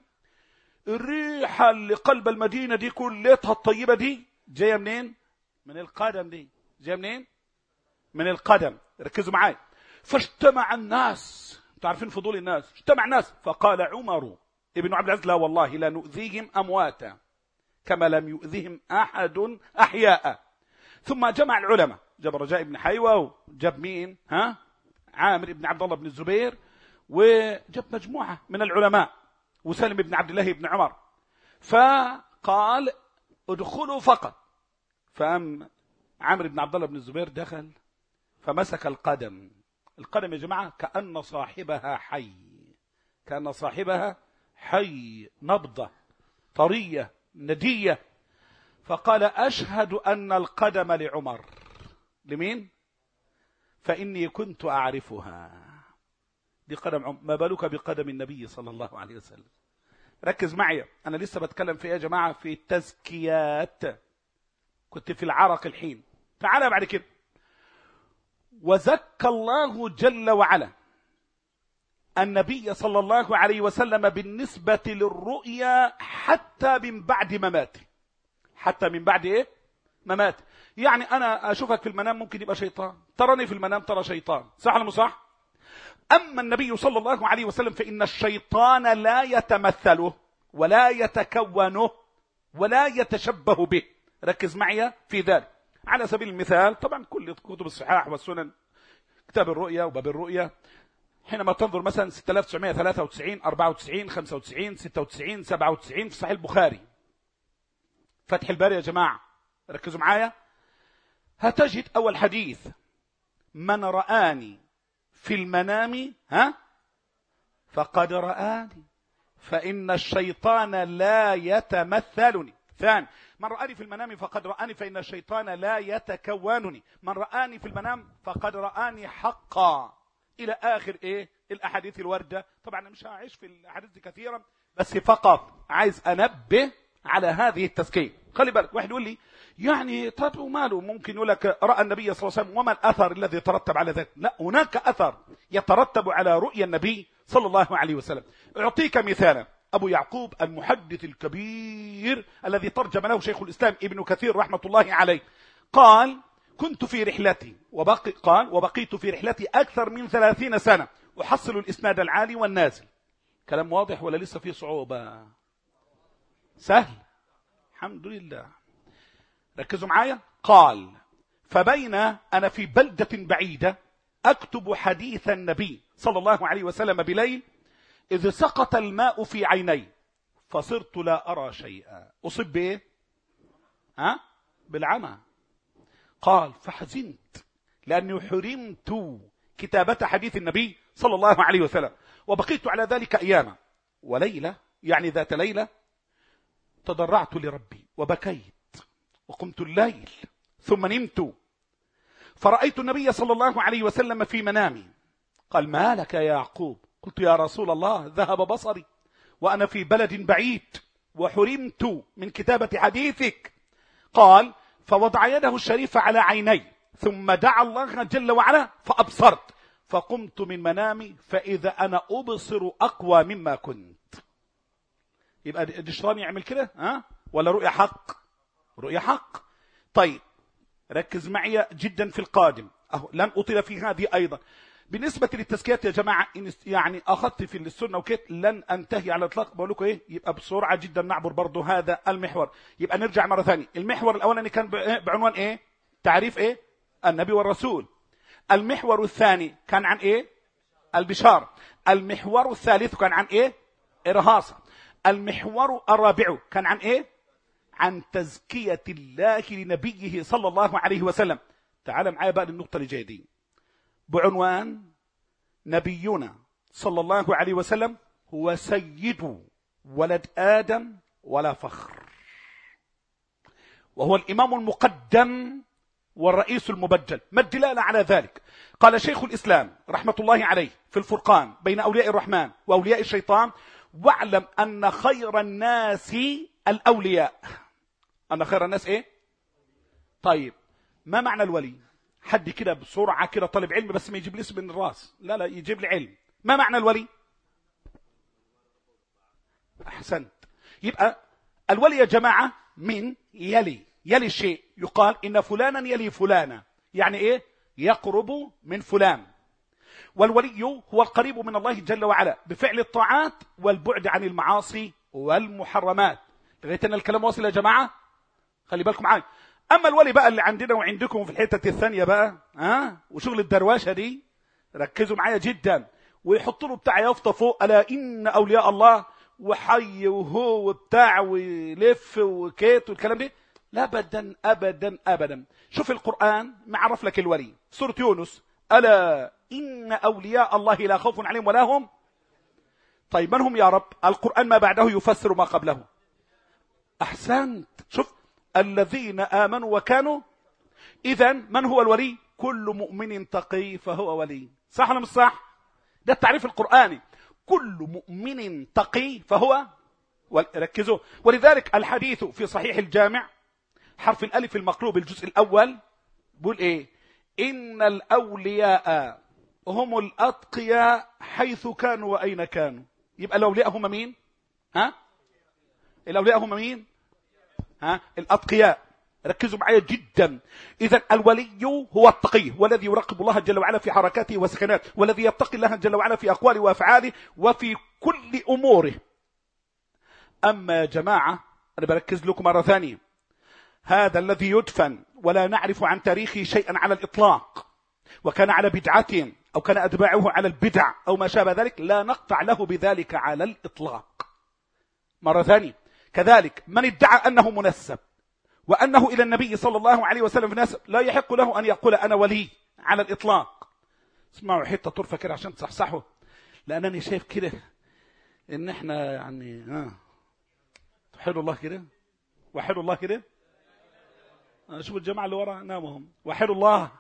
الريحة اللي قلب المدينة دي كلها الطيبة دي جاية منين؟ من القدم دي. جاية منين؟ من القدم. ركزوا معاي. فاجتمع الناس، انتوا عارفين فضول الناس، اجتمع الناس فقال عمر ابن عبد العزيز لا والله لا نؤذيهم أمواتا كما لم يؤذيهم أحد أحياء. ثم جمع العلماء، جاب رجاء بن حيوة وجاب مين؟ ها عامر بن عبد الله بن الزبير، وجاب مجموعة من العلماء وسالم بن عبد الله بن عمر. فقال ادخلوا فقط. فأم عامر بن عبد الله بن الزبير دخل فمسك القدم. القدم يا جماعة كأن صاحبها حي، كأن صاحبها حي، نبضة طرية ندية. فقال أشهد أن القدم لعمر. لمين؟ فإني كنت أعرفها. دي قدم عمر، ما بالك بقدم النبي صلى الله عليه وسلم. ركز معي، أنا لسه بتكلم في إيه يا جماعة؟ في التزكيات. كنت في العرق الحين. تعالى بعد كده. وزكى الله جل وعلا النبي صلى الله عليه وسلم بالنسبة للرؤيا حتى من بعد مماته. حتى من بعد ايه؟ مماته. يعني انا اشوفك في المنام ممكن يبقى شيطان، تراني في المنام ترى شيطان، صح ولا مش صح؟ اما النبي صلى الله عليه وسلم فان الشيطان لا يتمثله ولا يتكونه ولا يتشبه به. ركز معي في ذلك. على سبيل المثال طبعا كل كتب الصحاح والسنن، كتاب الرؤيا وباب الرؤيا، حينما تنظر مثلا ستة آلاف وتسعمائة وثلاثة وتسعين أربعة وتسعين خمسة وتسعين ستة وتسعين سبعة وتسعين في صحيح البخاري، فتح الباري يا جماعة ركزوا معايا، هتجد أول حديث من رآني في المنام ها فقد رآني فإن الشيطان لا يتمثلني. ثاني من رآني في المنام فقد رآني فإن الشيطان لا يتكونني. من رآني في المنام فقد رآني حقا، إلى آخر إيه الأحاديث الواردة. طبعا أنا مش هعيش في الأحاديث دي كثيرا، بس فقط عايز أنبه على هذه التزكية. خلي بالك واحد يقول لي يعني طب وماله، ممكن يقول لك رأى النبي صلى الله عليه وسلم وما الأثر الذي يترتب على ذلك؟ لا، هناك أثر يترتب على رؤيا النبي صلى الله عليه وسلم. أعطيك مثالا. أبو يعقوب المحدث الكبير الذي ترجم له شيخ الإسلام ابن كثير رحمة الله عليه قال كنت في رحلتي وبقي قال وبقيت في رحلتي أكثر من ثلاثين سنة أحصل الإسناد العالي والنازل. كلام واضح ولا لسه فيه صعوبة؟ سهل الحمد لله. ركزوا معايا. قال فبين أنا في بلدة بعيدة أكتب حديث النبي صلى الله عليه وسلم بليل إذ سقط الماء في عيني فصرت لا أرى شيئا. أصب بإيه؟ ها؟ بالعمى. قال فحزنت لأني حرمت كتابة حديث النبي صلى الله عليه وسلم، وبقيت على ذلك أياما. وليلة يعني ذات ليلة تضرعت لربي وبكيت وقمت الليل ثم نمت فرأيت النبي صلى الله عليه وسلم في منامي. قال ما لك يا يعقوب؟ قلت يا رسول الله ذهب بصري وأنا في بلد بعيد وحرمت من كتابة حديثك. قال فوضع يده الشريفة على عيني ثم دعا الله جل وعلا فأبصرت فقمت من منامي فإذا أنا أبصر أقوى مما كنت. يبقى الشيطان يعمل كده ها ولا رؤيا حق؟ رؤيا حق. طيب ركز معي جدا في القادم، أهو لن أطيل في هذه أيضا. بالنسبة للتزكيات يا جماعة، إن يعني أخذت في السنة وكيت لن أنتهي على الإطلاق. بقول لكم إيه، يبقى بسرعة جدا نعبر برضو هذا المحور. يبقى نرجع مرة ثانية. المحور الأولاني كان بعنوان إيه؟ تعريف إيه؟ النبي والرسول. المحور الثاني كان عن إيه؟ البشارة. المحور الثالث كان عن إيه؟ إرهاصة. المحور الرابع كان عن إيه؟ عن تزكية الله لنبيه صلى الله عليه وسلم. تعال معايا بقى للنقطة اللي جاية دي بعنوان نبينا صلى الله عليه وسلم هو سيد ولد آدم ولا فخر، وهو الإمام المقدم والرئيس المبجل. ما الدلالة على ذلك؟ قال شيخ الإسلام رحمة الله عليه في الفرقان بين أولياء الرحمن وأولياء الشيطان: واعلم أن خير الناس الأولياء. أن خير الناس إيه؟ طيب، ما معنى الولي؟ حد كده بسرعة كده طالب علم بس ما يجيب لي اسم من الراس، لا لا يجيب لي علم. ما معنى الولي؟ أحسنت. يبقى الولي يا جماعة من يلي يلي الشيء، يقال إن فلانا يلي فلانا، يعني إيه؟ يقرب من فلان. والولي هو القريب من الله جل وعلا بفعل الطاعات والبعد عن المعاصي والمحرمات. لغاية أن الكلام واصل يا جماعة؟ خلي بالكم معايا. أما الولي بقى اللي عندنا وعندكم في الحتة الثانية بقى، ها، وشغل الدرواشة دي، ركزوا معايا جدا. ويحطوا له بتاع يافطة فوق: ألا إن أولياء الله، وحي وهو وبتاع ويلف وكيت والكلام ده. لا أبدا أبدا أبدا. شوف القرآن معرف لك الولي، سورة يونس: ألا إن أولياء الله لا خوف عليهم ولا هم. طيب من هم يا رب؟ القرآن ما بعده يفسر ما قبله. أحسنت. شوف: الذين آمنوا وكانوا. إذن من هو الولي؟ كل مؤمن تقي فهو ولي. صح ولا مش صح؟ ده التعريف القرآني: كل مؤمن تقي فهو. ركزوا. ولذلك الحديث في صحيح الجامع حرف الألف المقلوب الجزء الأول بيقول إيه؟ إن الأولياء هم الأتقياء حيث كانوا وأين كانوا. يبقى الأولياء هم مين؟ ها؟ الأولياء هم مين؟ ها؟ الأتقياء. ركزوا معايا جدا. إذن الولي هو التقي، والذي يراقب الله جل وعلا في حركاته وسكناته، والذي يتقي الله جل وعلا في أقواله وأفعاله وفي كل أموره. أما يا جماعة، أنا بركز لكم مرة ثانية: هذا الذي يدفن ولا نعرف عن تاريخه شيئا على الإطلاق، وكان على بدعة أو كان أتباعه على البدع أو ما شابه ذلك، لا نقطع له بذلك على الإطلاق. مرة ثانية، كذلك من ادعى أنه منسب وأنه إلى النبي صلى الله عليه وسلم نسب، لا يحق له أن يقول أنا ولي على الإطلاق. اسمعوا حتة طرفة كده عشان تصحصحوا، لأنني شايف كده إن إحنا يعني آه. وحدوا الله كده، وحدوا الله كده. شوفوا الجماعة اللي وراء نامهم. وحدوا الله.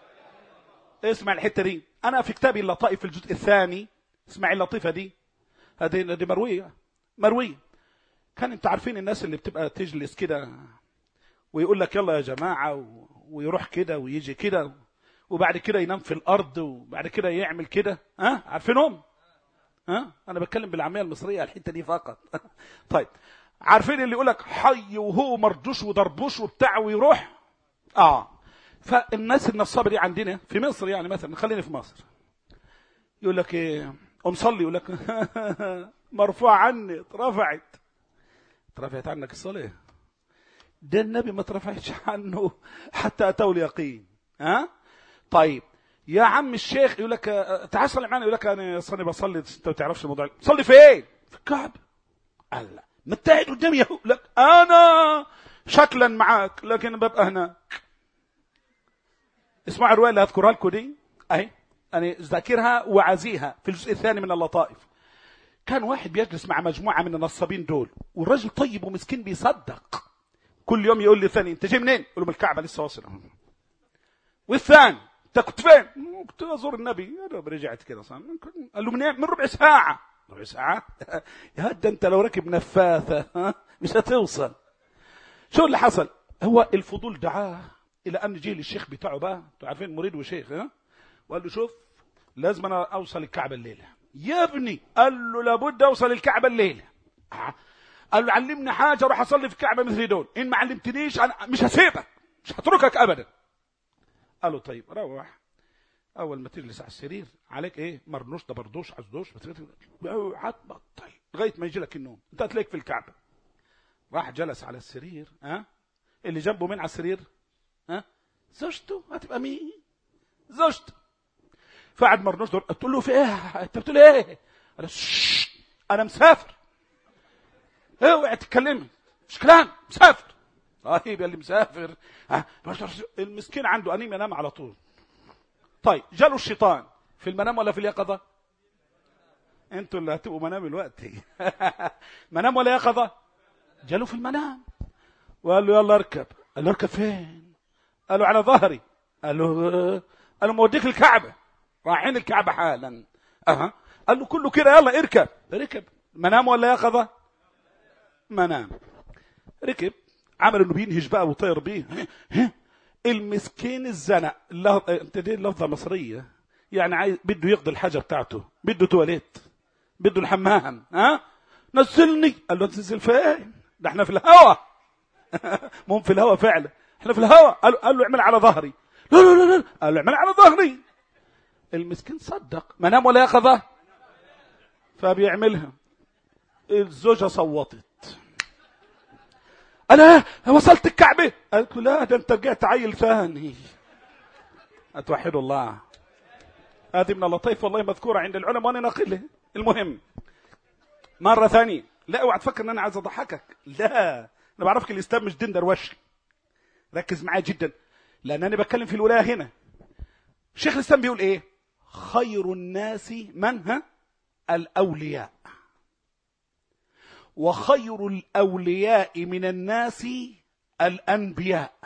اسمع الحتة دي. أنا في كتابي اللطائف في الجزء الثاني، اسمع اللطيفة دي، هذه دي مروية مروية. كان انت عارفين الناس اللي بتبقى تجلس كده ويقول لك يلا يا جماعة، ويروح كده ويجي كده، وبعد كده ينام في الأرض، وبعد كده يعمل كده، ها؟ عارفينهم؟ ها؟ أنا بتكلم بالعامية المصرية الحتة دي فقط. طيب، عارفين اللي يقول لك حي وهو مردوش وضربوش وبتاع ويروح؟ آه فالناس النصابة دي عندنا في مصر، يعني مثلا خليني في مصر، يقول لك ايه؟ أمصلي، يقول لك مرفوع عني، اترفعت. اترفعت عنك الصلاة؟ ده النبي ما اترفعتش عنه حتى أتوا اليقين. ها؟ طيب يا عم الشيخ، يقول لك تعال صلي معنا، يقول لك أنا صلي بصلي، أنت ما تعرفش الموضوع. صلي فين؟ في الكعبة. الله متعد قدامي يا لك أنا شكلا معاك لكن ببقى هناك. اسمعوا الرواية اللي هذكرها لكم دي أهي، أنا ذاكرها وعزيها في الجزء الثاني من اللطائف. كان واحد بيجلس مع مجموعة من النصابين دول، والرجل طيب ومسكين بيصدق. كل يوم يقول لي ثاني انت جاي منين؟ يقول له من الكعبة لسه واصل. والثاني انت كنت فين؟ كنت ازور النبي. انا رجعت كده صار. قال له منين؟ من ربع ساعة. ربع ساعة؟ يا هد انت لو ركب نفاثة مش هتوصل. شو اللي حصل؟ هو الفضول دعاه الى ان يجي للشيخ بتاعه بقى، انتوا عارفين مريد وشيخ، ها؟ وقال له شوف لازم انا اوصل الكعبة الليلة. يا ابني، قال له لابد اوصل الكعبة الليلة. قال له علمني حاجة اروح اصلي في الكعبة مثل دول، ان ما علمتنيش انا مش هسيبك، مش هتركك ابدا. قال له طيب روح اول ما تجلس على السرير عليك ايه؟ مرنوش ده بردوش عزدوش هتبطل لغايه ما يجي لك النوم. انت هتلاقيك في الكعبه. راح جلس على السرير، ها أه؟ اللي جنبه مين على السرير؟ ها أه؟ زوجته. هتبقى مين؟ زوجته. فقعد مرنوش دور. قلت له في ايه؟ انت بتقول ايه؟ قال انا مسافر. اوعي تتكلمي، مش كلام، مسافر. طيب يا اللي مسافر. أه؟ المسكين عنده انيم ينام على طول. طيب جاله الشيطان في المنام ولا في اليقظه؟ انتوا اللي هتبقوا منام الوقت. منام ولا يقظه؟ جاله في المنام وقال له يلا اركب. قال له اركب فين؟ قال له على ظهري. قال له قال له موديك الكعبه. رايحين الكعبه حالا. اها قال له كله كده يلا اركب. ركب. منام ولا يقظه؟ منام. ركب. عمل انه بينهج بقى وطير بيه. المسكين الزنق. انت دي لفظه مصريه يعني عايز بده يقضي الحاجه بتاعته، بده تواليت، بده الحمام. ها نزلني. قال له تنزل فين؟ ده احنا في الهوا. مو في الهوا فعلا، احنا في الهوا. قال, قال له اعمل على ظهري. لا لا لا لا. قال له اعمل على ظهري. المسكين صدق. منام ولا يقظه؟ فبيعملها. الزوجه صوتت. انا وصلت الكعبه. قالت له لا ده انت رجعت عيل ثاني. اتوحد الله. هذه من اللطيف والله مذكوره عند العلماء وانا ناقلها. المهم مره ثانيه. لا اوعى تفكر ان انا عايز اضحكك، لا انا بعرفك الاسلام مش دين دروشه. ركز معايا جدا لان انا بتكلم في الولايه هنا. شيخ الاسلام بيقول ايه؟ خير الناس من ها الاولياء، وخير الاولياء من الناس الانبياء،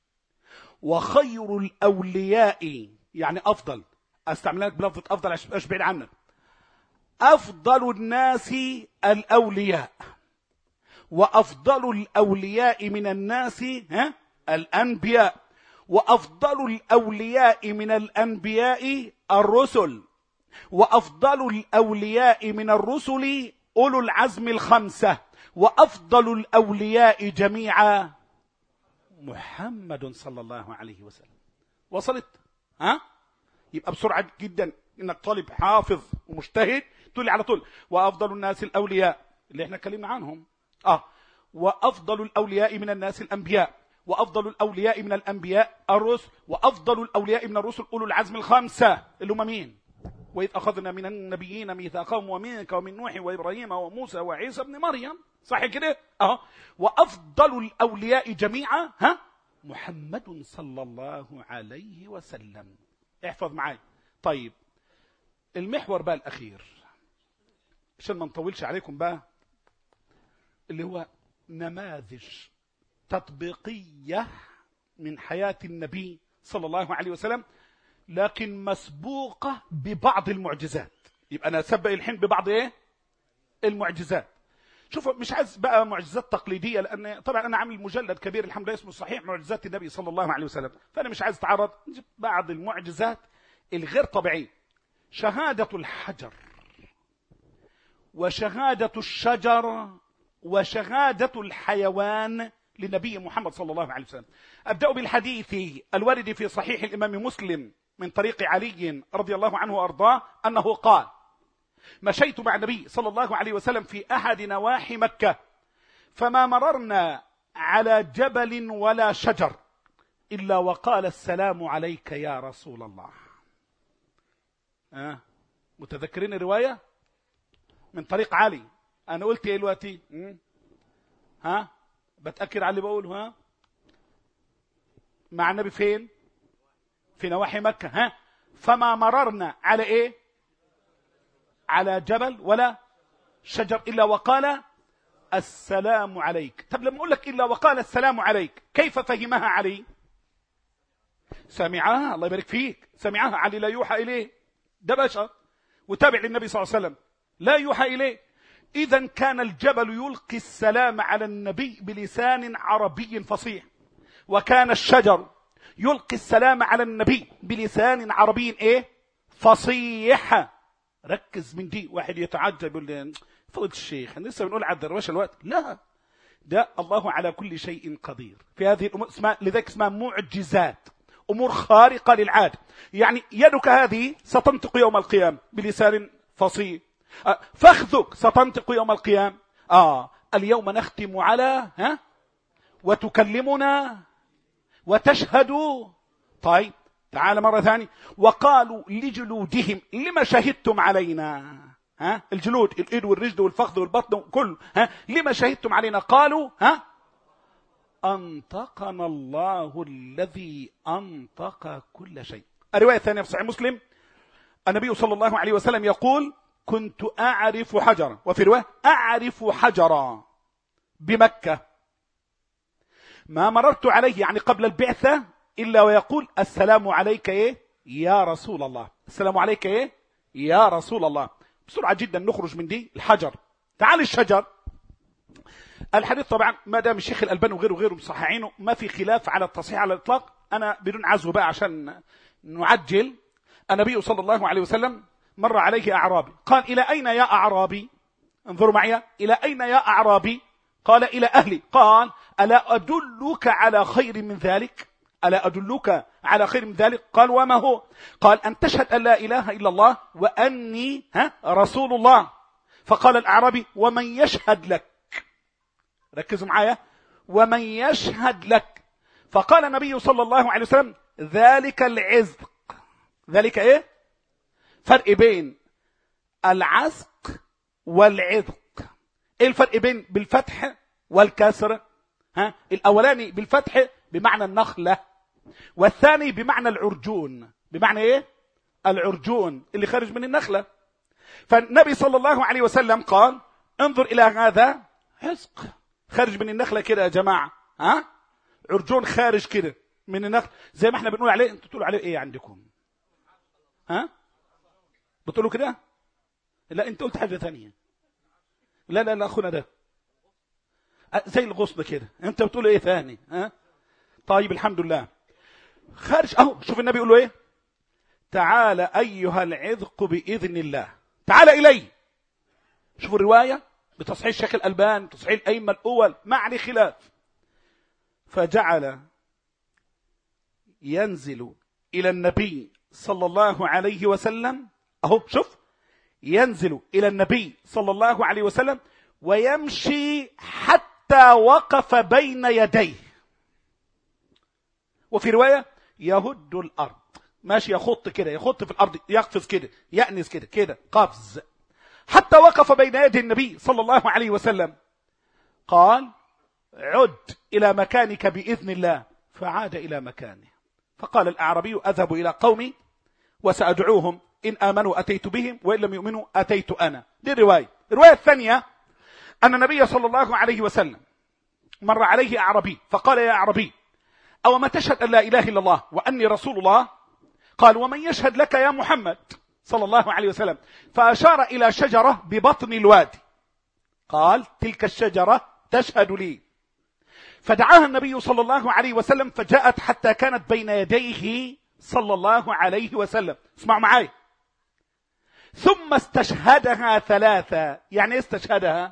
وخير الاولياء يعني افضل، استعملك بلفظه افضل عشان مش بعيد عنك. افضل الناس الاولياء، وافضل الاولياء من الناس ها الانبياء، وافضل الاولياء من الانبياء الرسل، وافضل الاولياء من الرسل اولو العزم الخمسه، وافضل الاولياء جميعا محمد صلى الله عليه وسلم. وصلت؟ ها يبقى بسرعه جدا انك طالب حافظ ومجتهد تقول لي على طول وافضل الناس الاولياء اللي احنا اتكلمنا عنهم. اه وافضل الاولياء من الناس الانبياء، وافضل الاولياء من الانبياء الرسل، وافضل الاولياء من الرسل اولو العزم الخمسه اللي هم مين؟ واذ اخذنا من النبيين ميثاقهم ومنك ومن نوح وابراهيم وموسى وعيسى ابن مريم. صح كده؟ اه وافضل الاولياء جميعا ها محمد صلى الله عليه وسلم. احفظ معاي. طيب المحور بقى الاخير عشان ما نطولش عليكم بقى، اللي هو نماذج تطبيقيه من حياه النبي صلى الله عليه وسلم لكن مسبوقه ببعض المعجزات. يبقى انا سبق الحين ببعض ايه المعجزات. شوفوا مش عايز بقى معجزات تقليديه لان طبعا انا عامل مجلد كبير الحمد لله اسمه صحيح معجزات النبي صلى الله عليه وسلم، فانا مش عايز اتعرض بعض المعجزات الغير طبيعيه. شهاده الحجر وشهاده الشجر وشهاده الحيوان لنبي محمد صلى الله عليه وسلم. ابدا بالحديث الوارد في صحيح الامام مسلم من طريق علي رضي الله عنه وارضاه انه قال: مشيت مع النبي صلى الله عليه وسلم في احد نواحي مكه فما مررنا على جبل ولا شجر الا وقال السلام عليك يا رسول الله. آه. متذكرين الروايه من طريق علي؟ انا قلت ايه دلوقتي؟ ها بتاكد على اللي بقوله. ها مع النبي فين؟ في نواحي مكه. ها فما مررنا على ايه؟ على جبل ولا شجر الا وقال السلام عليك. طب لما اقول لك الا وقال السلام عليك كيف فهمها علي؟ سمعها، الله يبارك فيك، سمعها علي، لا يوحى اليه، ده بشر وتابع للنبي صلى الله عليه وسلم لا يوحى اليه. اذا كان الجبل يلقي السلام على النبي بلسان عربي فصيح، وكان الشجر يلقي السلام على النبي بلسان عربي ايه فصيح. ركز من دي. واحد يتعجب يقول لي فضل الشيخ احنا لسه بنقول على الدروشه الوقت. لا، ده الله على كل شيء قدير في هذه الامور. اسمها لذلك اسمها معجزات. أمور خارقة للعادة. يعني يدك هذه ستنطق يوم القيامة بلسان فصيح، فخذك ستنطق يوم القيامة آه اليوم نختم على ها وتكلمنا وتشهد. طيب تعال مرة ثانية، وقالوا لجلودهم لما شهدتم علينا؟ ها الجلود، الإيد والرجل والفخذ والبطن كل، ها لما شهدتم علينا؟ قالوا ها أنطقنا الله الذي أنطق كل شيء. الرواية الثانية في صحيح مسلم النبي صلى الله عليه وسلم يقول كنت أعرف حجرا، وفي رواية أعرف حجرا بمكة ما مررت عليه يعني قبل البعثة إلا ويقول السلام عليك إيه يا رسول الله، السلام عليك إيه يا رسول الله. بسرعة جدا نخرج من دي الحجر. تعال الشجر. الحديث طبعا ما دام الشيخ الألباني وغيره وغيره مصححينه ما في خلاف على التصحيح على الإطلاق. أنا بدون عزو بقى عشان نعجل. النبي صلى الله عليه وسلم مر عليه أعرابي قال إلى أين يا أعرابي؟ انظروا معي، إلى أين يا أعرابي؟ قال إلى أهلي. قال ألا أدلك على خير من ذلك؟ ألا أدلك على خير من ذلك؟ قال وما هو؟ قال أن تشهد أن لا إله إلا الله وأني ها رسول الله. فقال الأعرابي ومن يشهد لك؟ ركزوا معايا، ومن يشهد لك؟ فقال النبي صلى الله عليه وسلم ذلك العزق. ذلك ايه؟ فرق بين العزق والعذق. ايه الفرق بين بالفتح والكسر؟ ها الاولاني بالفتح بمعنى النخلة، والثاني بمعنى العرجون. بمعنى ايه؟ العرجون اللي خارج من النخلة. فالنبي صلى الله عليه وسلم قال انظر الى هذا عزق خارج من النخلة كده يا جماعة، ها عرجون خارج كده من النخل زي ما احنا بنقول عليه. انتوا تقولوا عليه ايه عندكم؟ ها بتقولوا كده؟ لا انت قلت حاجة ثانية. لا لا لا اخونا ده زي الغصن كده، انت بتقولوا ايه ثاني؟ ها طيب الحمد لله خارج اهو. شوف النبي يقول له ايه؟ تعال ايها العذق باذن الله، تعال الي. شوفوا الرواية بتصحيح الشيخ الألباني، تصحيح الأئمة الأول، ما عليه خلاف. فجعل ينزل إلى النبي صلى الله عليه وسلم، أهو شوف ينزل إلى النبي صلى الله عليه وسلم ويمشي حتى وقف بين يديه. وفي رواية يهد الأرض، ماشي يخط كده، يخط في الأرض، يقفز كده، يأنس كده كده قفز، حتى وقف بين يدي النبي صلى الله عليه وسلم. قال عد إلى مكانك بإذن الله، فعاد إلى مكانه. فقال الأعرابي أذهب إلى قومي وسأدعوهم، إن آمنوا أتيت بهم وإن لم يؤمنوا أتيت أنا. دي الرواية. الرواية الثانية أن النبي صلى الله عليه وسلم مر عليه أعرابي فقال يا أعرابي أو ما تشهد أن لا إله إلا الله وأني رسول الله؟ قال ومن يشهد لك يا محمد صلى الله عليه وسلم؟ فأشار إلى شجرة ببطن الوادي، قال تلك الشجرة تشهد لي. فدعاها النبي صلى الله عليه وسلم فجاءت حتى كانت بين يديه صلى الله عليه وسلم. اسمعوا معي. ثم استشهدها ثلاثة. يعني استشهدها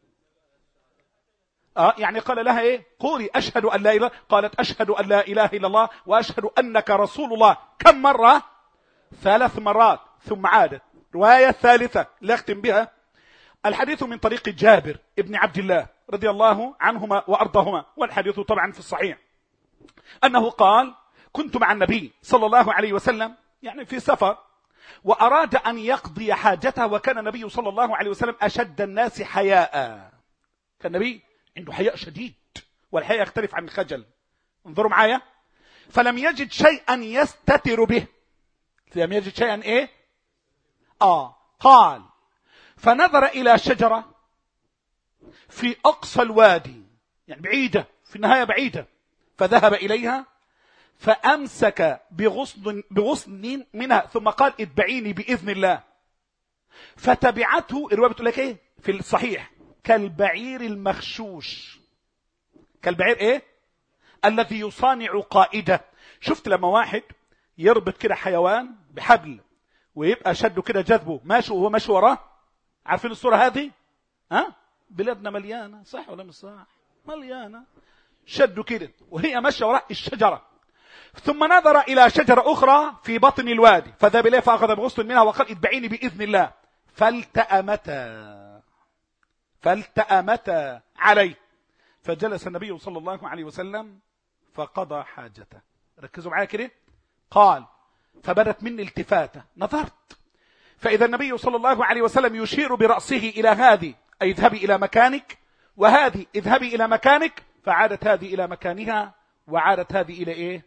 آه يعني قال لها ايه؟ قولي اشهد ان لا اله. قالت اشهد ان لا اله الا الله واشهد انك رسول الله. كم مرة؟ ثلاث مرات. ثم عادت. رواية ثالثة لا اختم بها. الحديث من طريق جابر ابن عبد الله رضي الله عنهما وارضاهما، والحديث طبعا في الصحيح، انه قال كنت مع النبي صلى الله عليه وسلم يعني في سفر، واراد ان يقضي حاجته، وكان النبي صلى الله عليه وسلم اشد الناس حياء. كان النبي عنده حياء شديد، والحياء يختلف عن الخجل. انظروا معايا. فلم يجد شيئا يستتر به. لم يجد شيئا ايه؟ اه قال فنظر الى شجرة في اقصى الوادي، يعني بعيدة في النهاية بعيدة، فذهب اليها فامسك بغصن, بغصن منها ثم قال اتبعيني باذن الله. فتبعته. الرواية بتقول لك ايه في الصحيح؟ كالبعير المخشوش. كالبعير ايه؟ الذي يصانع قائده. شفت لما واحد يربط كده حيوان بحبل ويبقى شده كده جذبه ماشي وهو ماشي وراه؟ عارفين الصورة هذه؟ ها بلادنا مليانة، صح ولا مش صح؟ مليانة شده كده وهي ماشية وراء الشجرة. ثم نظر إلى شجرة أخرى في بطن الوادي فذهب إليه فأخذ بغصن منها وقال اتبعيني بإذن الله. فالتأمتا فالتأمتا عليه، فجلس النبي صلى الله عليه وسلم فقضى حاجته. ركزوا معايا كده. قال فبدت مني التفاتة، نظرت فإذا النبي صلى الله عليه وسلم يشير برأسه إلى هذه أي اذهبي إلى مكانك، وهذه اذهبي إلى مكانك، فعادت هذه إلى مكانها وعادت هذه إلى إيه؟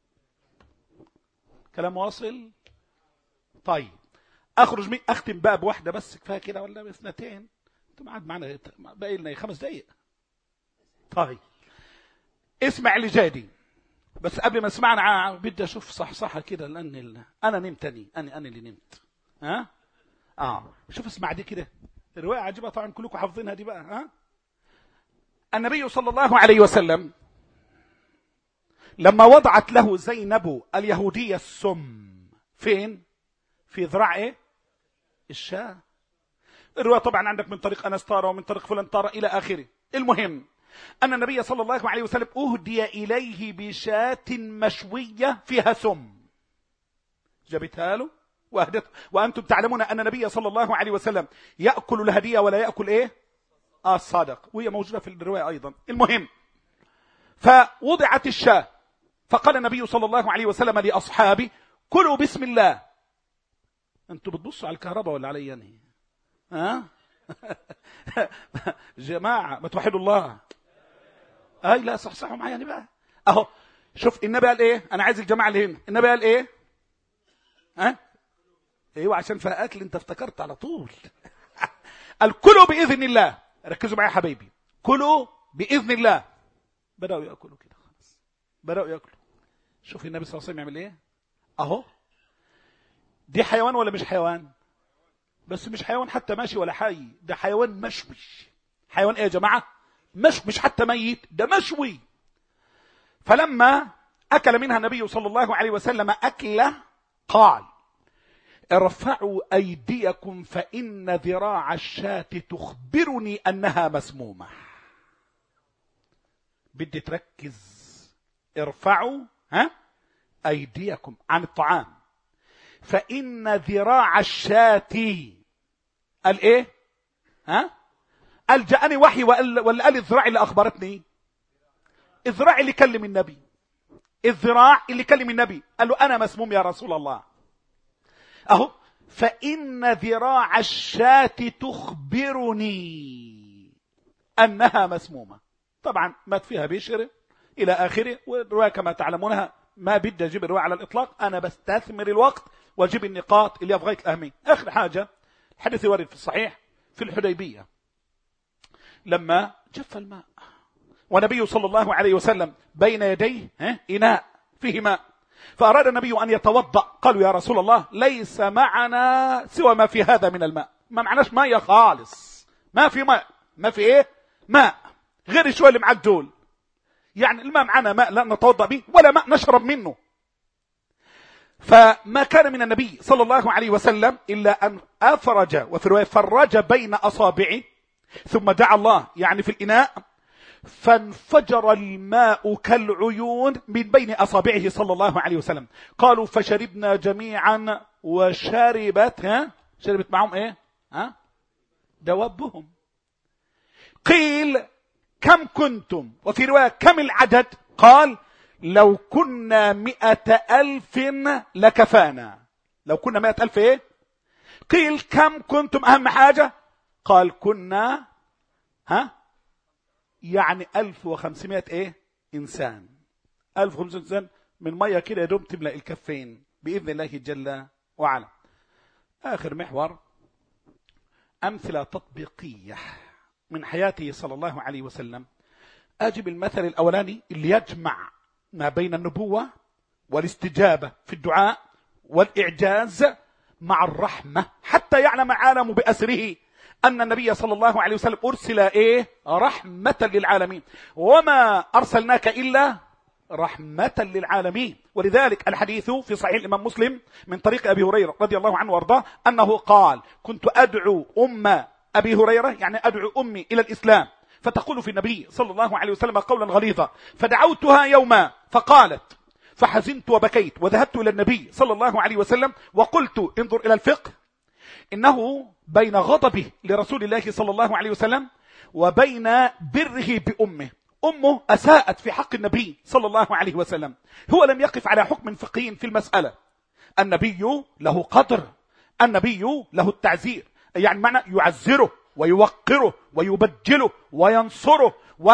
كلام واصل؟ طيب أخرج من أختم باب واحدة بس كفاية كده ولا باثنتين؟ أنتم قاعد معنا باقي لنا خمس دقائق. طيب اسمع اللي جاي بس قبل ما اسمعنا بدي أشوف صح صح كده لأن أنا نمتني أنا أنا اللي نمت. ها آه شوف اسمع دي كده الرواية عجيبة طبعا كلكم حافظينها دي بقى. ها النبي صلى الله عليه وسلم لما وضعت له زينب اليهودية السم فين؟ في ذراع ايه؟ الشاة. الرواية طبعا عندك من طريق أنس طارة ومن طريق فلان طارة إلى آخره. المهم أن النبي صلى الله عليه وسلم أهدي إليه بشاة مشوية فيها سم، جابتها له وأهدته. وأنتم تعلمون أن النبي صلى الله عليه وسلم يأكل الهدية ولا يأكل إيه؟ آه الصادق، وهي موجودة في الرواية أيضا. المهم فوضعت الشاة فقال النبي صلى الله عليه وسلم لأصحابه كلوا بسم الله. أنتم بتبصوا على الكهرباء ولا علي يعني؟ ها جماعة ما توحدوا الله. أي لا صح صحوا معايا يعني بقى. أهو شوف النبي قال إيه؟ أنا عايز الجماعة اللي هنا. النبي قال إيه؟ ها ايوه عشان فيها اكل انت افتكرت على طول. الكلوا باذن الله. ركزوا معايا يا حبايبي، كلوا باذن الله. بداوا ياكلوا كده خلاص، بداوا ياكلوا. شوف النبي صلى الله عليه وسلم يعمل ايه اهو. دي حيوان ولا مش حيوان؟ بس مش حيوان حتى ماشي ولا حي، ده حيوان مشوي. حيوان ايه يا جماعه؟ مش مش حتى ميت، ده مشوي. فلما اكل منها النبي صلى الله عليه وسلم اكله قال ارفعوا أيديكم فإن ذراع الشاة تخبرني أنها مسمومة. بدي تركز. ارفعوا ها أيديكم عن الطعام فإن ذراع الشاة قال إيه؟ ها قال جاءني وحي ولا قال الذراع اللي أخبرتني؟ الذراع اللي كلم النبي، الذراع اللي كلم النبي قال له أنا مسموم يا رسول الله. أهو فإن ذراع الشاة تخبرني أنها مسمومة. طبعا مات فيها بشر إلى آخره، والرواية كما تعلمونها ما بدي أجيب الرواية على الإطلاق، أنا بستثمر الوقت وأجيب النقاط اللي في غاية الأهمية. آخر حاجة الحديث وارد في الصحيح في الحديبية لما جف الماء ونبي صلى الله عليه وسلم بين يديه إناء فيه ماء، فأراد النبي أن يتوضأ. قالوا يا رسول الله ليس معنا سوى ما في هذا من الماء، ما معناش ماء خالص، ما في ماء، ما في إيه ماء غير شوية اللي معك دول، يعني الماء معنا ماء لا نتوضأ به ولا ماء نشرب منه. فما كان من النبي صلى الله عليه وسلم إلا أن أفرج، وفي رواية فرج بين أصابعه ثم دعا الله يعني في الإناء، فانفجر الماء كالعيون من بين أصابعه صلى الله عليه وسلم. قالوا فشربنا جميعا وشربت ها شربت معهم ايه ها دوابهم. قيل كم كنتم؟ وفي رواية كم العدد؟ قال لو كنا مئة ألف لكفانا. لو كنا مئة ألف ايه؟ قيل كم كنتم؟ أهم حاجة قال كنا ها يعني ألف وخمسمائة ايه إنسان. ألف وخمسمائة إنسان من مية كده يدوم تملأ الكفين بإذن الله جل وعلا. آخر محور أمثلة تطبيقية من حياته صلى الله عليه وسلم. أجب المثل الأولاني اللي يجمع ما بين النبوة والاستجابة في الدعاء والإعجاز مع الرحمة، حتى يعلم عالم بأسره أن النبي صلى الله عليه وسلم أرسل إيه رحمة للعالمين، وما أرسلناك إلا رحمة للعالمين. ولذلك الحديث في صحيح الإمام مسلم من طريق أبي هريرة رضي الله عنه وارضاه أنه قال كنت أدعو أم أبي هريرة يعني أدعو أمي إلى الإسلام، فتقول في النبي صلى الله عليه وسلم قولا غليظا، فدعوتها يوما فقالت فحزنت وبكيت وذهبت إلى النبي صلى الله عليه وسلم وقلت انظر إلى الفقه، إنه بين غضبه لرسول الله صلى الله عليه وسلم وبين بره بأمه. أمه أساءت في حق النبي صلى الله عليه وسلم، هو لم يقف على حكم فقهي في المسألة. النبي له قدر، النبي له التعزير، يعني معنى يعزره ويوقره ويبجله وينصره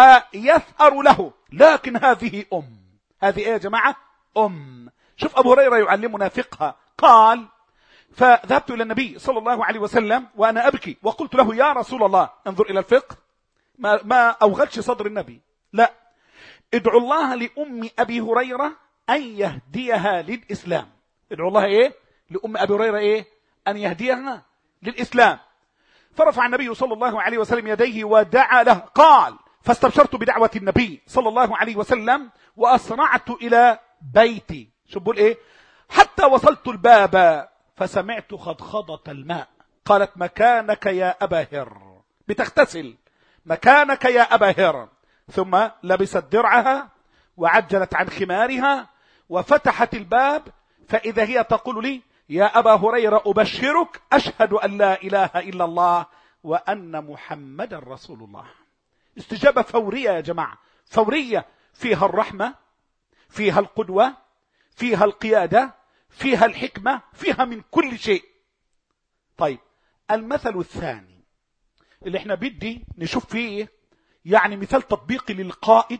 ويثأر له، لكن هذه أم. هذه ايه يا جماعة؟ أم. شوف أبو هريرة يعلمنا فقها، قال فذهبت إلى النبي صلى الله عليه وسلم وأنا أبكي وقلت له يا رسول الله، انظر إلى الفقه، ما, ما أوغلش صدر النبي، لا، ادعو الله لأم أبي هريرة أن يهديها للإسلام. ادعو الله إيه؟ لأم أبي هريرة إيه؟ أن يهديها للإسلام. فرفع النبي صلى الله عليه وسلم يديه ودعا له، قال فاستبشرت بدعوة النبي صلى الله عليه وسلم وأسرعت إلى بيتي. شو بقول إيه؟ حتى وصلت الباب فسمعت خضخضة الماء. قالت مكانك يا أبا هر، بتغتسل، مكانك يا أبا هر. ثم لبست درعها وعجلت عن خمارها وفتحت الباب، فإذا هي تقول لي يا أبا هريرة أبشرك أشهد أن لا إله إلا الله وأن محمد رسول الله. استجابة فورية يا جماعة، فورية، فيها الرحمة، فيها القدوة، فيها القيادة، فيها الحكمة، فيها من كل شيء. طيب المثل الثاني اللي احنا بدي نشوف فيه يعني مثال تطبيقي للقائد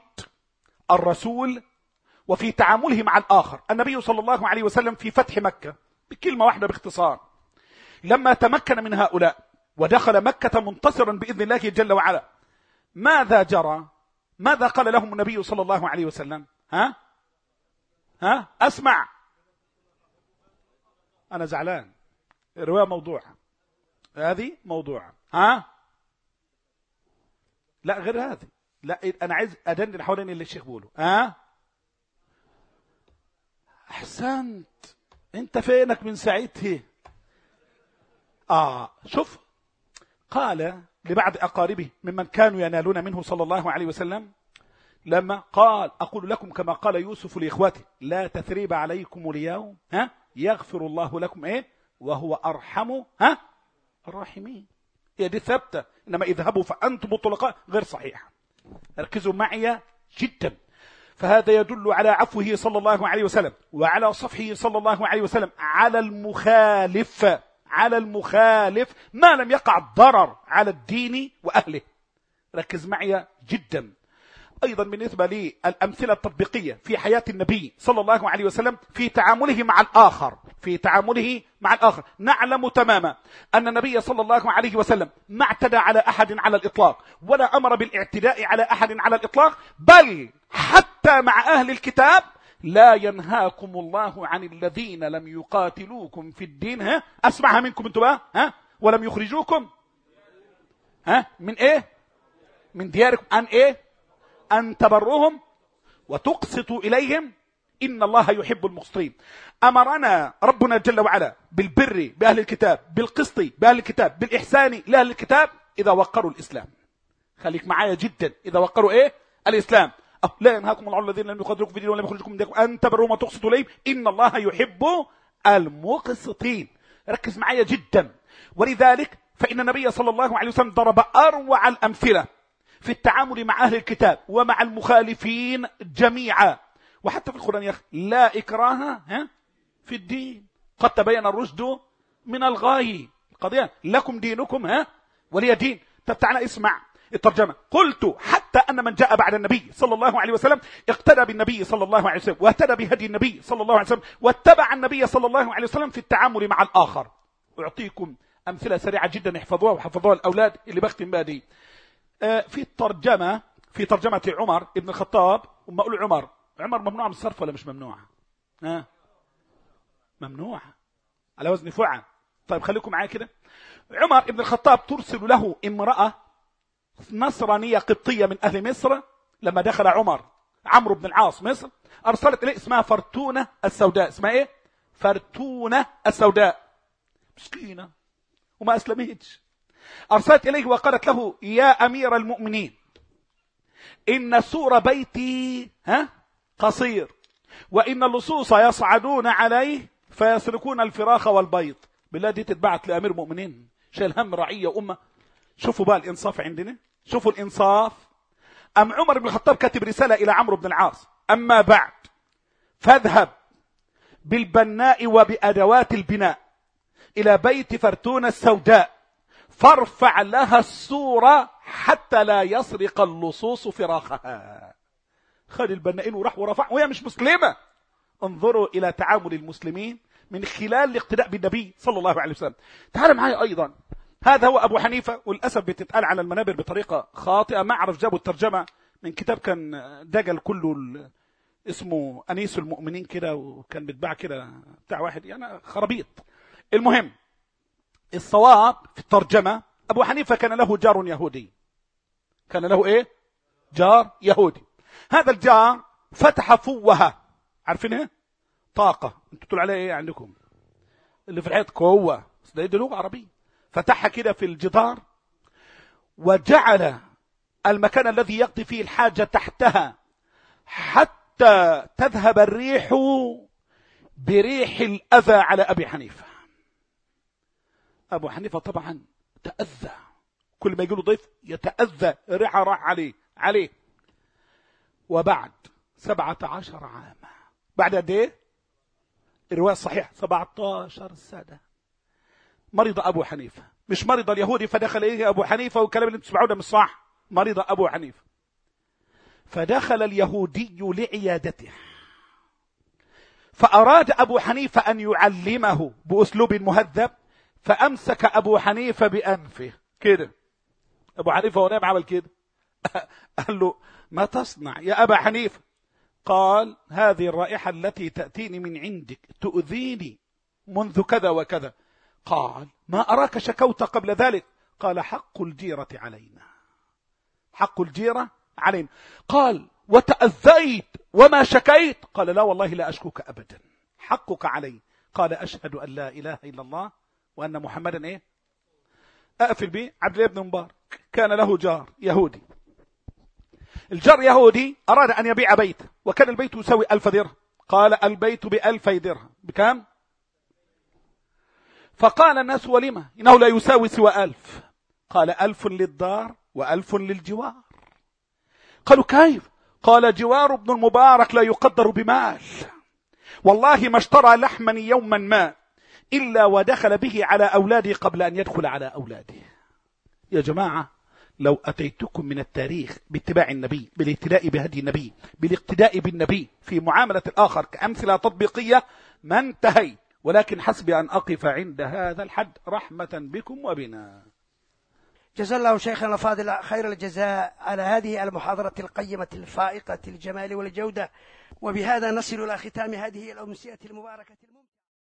الرسول وفي تعامله مع الآخر. النبي صلى الله عليه وسلم في فتح مكة، بكلمة واحدة باختصار، لما تمكن من هؤلاء ودخل مكة منتصرا بإذن الله جل وعلا، ماذا جرى؟ ماذا قال لهم النبي صلى الله عليه وسلم؟ ها؟ ها؟ أسمع، أنا زعلان، الرواية موضوع، هذه موضوع، ها؟ لا غير هذه، لا أنا عايز أدندن حوالين اللي الشيخ بيقوله. ها؟ أحسنت، أنت فينك من ساعتها؟ آه شوف، قال لبعض أقاربه ممن كانوا ينالون منه صلى الله عليه وسلم، لما قال أقول لكم كما قال يوسف لإخوته لا تثريب عليكم اليوم، ها يغفر الله لكم إيه وهو أرحم ها الراحمين. هي دي ثابتة، إنما اذهبوا فأنتم الطلقاء غير صحيحة. ركزوا معي جدا. فهذا يدل على عفوه صلى الله عليه وسلم وعلى صفحه صلى الله عليه وسلم على المخالف، على المخالف ما لم يقع ضرر على الدين وأهله. ركز معي جدا. أيضا بالنسبة للأمثلة التطبيقية في حياة النبي صلى الله عليه وسلم في تعامله مع الآخر، في تعامله مع الآخر نعلم تماما أن النبي صلى الله عليه وسلم ما اعتدى على أحد على الإطلاق ولا أمر بالاعتداء على أحد على الإطلاق، بل حتى مع أهل الكتاب لا ينهاكم الله عن الذين لم يقاتلوكم في الدين، ها أسمعها منكم أنتم بقى، ها ولم يخرجوكم ها من إيه؟ من دياركم، أن إيه؟ أن تبروهم وتقسطوا إليهم إن الله يحب المقسطين. أمرنا ربنا جل وعلا بالبر بأهل الكتاب، بالقسط بأهل الكتاب، بالإحسان لأهل الكتاب إذا وقروا الإسلام. خليك معايا جدا، إذا وقروا إيه؟ الإسلام. لا ينهاكم الله الذين لم يقاتلوكم في الدين ولم يخرجوكم من دياركم أن تبروهم وتقسطوا إليهم إن الله يحب المقسطين. ركز معايا جدا. ولذلك فإن النبي صلى الله عليه وسلم ضرب أروع الأمثلة في التعامل مع أهل الكتاب ومع المخالفين جميعا. وحتى في القرآن يا أخي لا إكراه في الدين قد تبين الرشد من الغاي. القضية لكم دينكم ها ولي دين. طب تعالى اسمع الترجمة. قلت حتى أن من جاء بعد النبي صلى الله عليه وسلم اقتدى بالنبي صلى الله عليه وسلم واهتدى بهدي النبي صلى الله عليه وسلم واتبع النبي صلى الله عليه وسلم في التعامل مع الآخر. أعطيكم أمثلة سريعة جدا يحفظوها وحفظوها الأولاد اللي بختم بها دي. في الترجمة في ترجمة عمر ابن الخطاب، وما أقول عمر عمر ممنوع من الصرف ولا مش ممنوع؟ ها ممنوع على وزن فعل. طيب خليكم معايا كده. عمر ابن الخطاب ترسل له امرأة نصرانية قبطية من أهل مصر. لما دخل عمر عمرو بن العاص مصر أرسلت إليه اسمها فرتونة السوداء. اسمها إيه؟ فرتونة السوداء، مسكينة وما أسلمتش. أرسلت إليه وقالت له يا أمير المؤمنين إن سور بيتي ها قصير وإن اللصوص يصعدون عليه فيسرقون الفراخ والبيض. بالله دي تتبعت لأمير مؤمنين شايل هم رعية وأمة. شوفوا بقى الإنصاف عندنا، شوفوا الإنصاف. أم عمر بن الخطاب كاتب رسالة إلى عمرو بن العاص: أما بعد فاذهب بالبناء وبأدوات البناء إلى بيت فرتون السوداء فارفع لها السور حتى لا يسرق اللصوص فراخها. خد البنائين وراح ورفع وهي مش مسلمة. انظروا إلى تعامل المسلمين من خلال الاقتداء بالنبي صلى الله عليه وسلم. تعال معي أيضا، هذا هو أبو حنيفة، والأسف بتتقال على المنابر بطريقة خاطئة. ما أعرف جابوا الترجمة من كتاب كان دجل كله اسمه أنيس المؤمنين كده، وكان بيتباع كده بتاع واحد يعني خرابيط. المهم الصواب في الترجمة: أبو حنيفة كان له جار يهودي. كان له إيه؟ جار يهودي. هذا الجار فتح فوهة، عارفينها؟ طاقة، انتوا تقولوا عليها إيه عندكم؟ اللي في الحيط قوة، بس ده لغة عربية. فتحها كده في الجدار وجعل المكان الذي يقضي فيه الحاجة تحتها حتى تذهب الريح بريح الأذى على أبي حنيفة. أبو حنيفة طبعا تأذى، كل ما يقولوا ضيف يتأذى، ريحة راح عليه عليه. وبعد سبعة عشر عاما، بعد قد ايه؟ الرواية الصحيح سبعة عشر سنة مرض أبو حنيفة. مش مرض اليهودي فدخل إيه أبو حنيفة والكلام اللي تسمعوه ده مش صح. مرض أبو حنيفة فدخل اليهودي لعيادته، فأراد أبو حنيفة أن يعلمه بأسلوب مهذب، فأمسك أبو حنيفة بأنفه كده. أبو حنيفة ونام عمل كده. قال له: ما تصنع يا أبا حنيفة؟ قال: هذه الرائحة التي تأتيني من عندك تؤذيني منذ كذا وكذا. قال: ما أراك شكوت قبل ذلك؟ قال: حق الجيرة علينا، حق الجيرة علينا. قال: وتأذيت وما شكيت؟ قال: لا والله لا أشكوك أبدا، حقك علي. قال: أشهد أن لا إله إلا الله وأن محمدا إيه؟ أقفل به. عبد الله بن مبارك كان له جار يهودي. الجار يهودي أراد أن يبيع بيته، وكان البيت يساوي ألف درهم. قال: البيت بألفي درهم. بكم؟ فقال الناس: ولما؟ إنه لا يساوي سوى ألف. قال: ألف للدار وألف للجوار. قالوا: كيف؟ قال: جوار ابن المبارك لا يقدر بمال، والله ما اشترى لحما يوما ما إلا ودخل به على أولادي قبل أن يدخل على أولادي. يا جماعة، لو أتيتكم من التاريخ باتباع النبي، بالاقتداء بهدي النبي، بالاقتداء بالنبي في معاملة الآخر كأمثلة تطبيقية ما انتهي، ولكن حسبي أن أقف عند هذا الحد رحمة بكم وبنا. جزا الله شيخنا الفاضل خير الجزاء على هذه المحاضرة القيمة الفائقة الجمال والجودة. وبهذا نصل إلى ختام هذه الأمسية المباركة.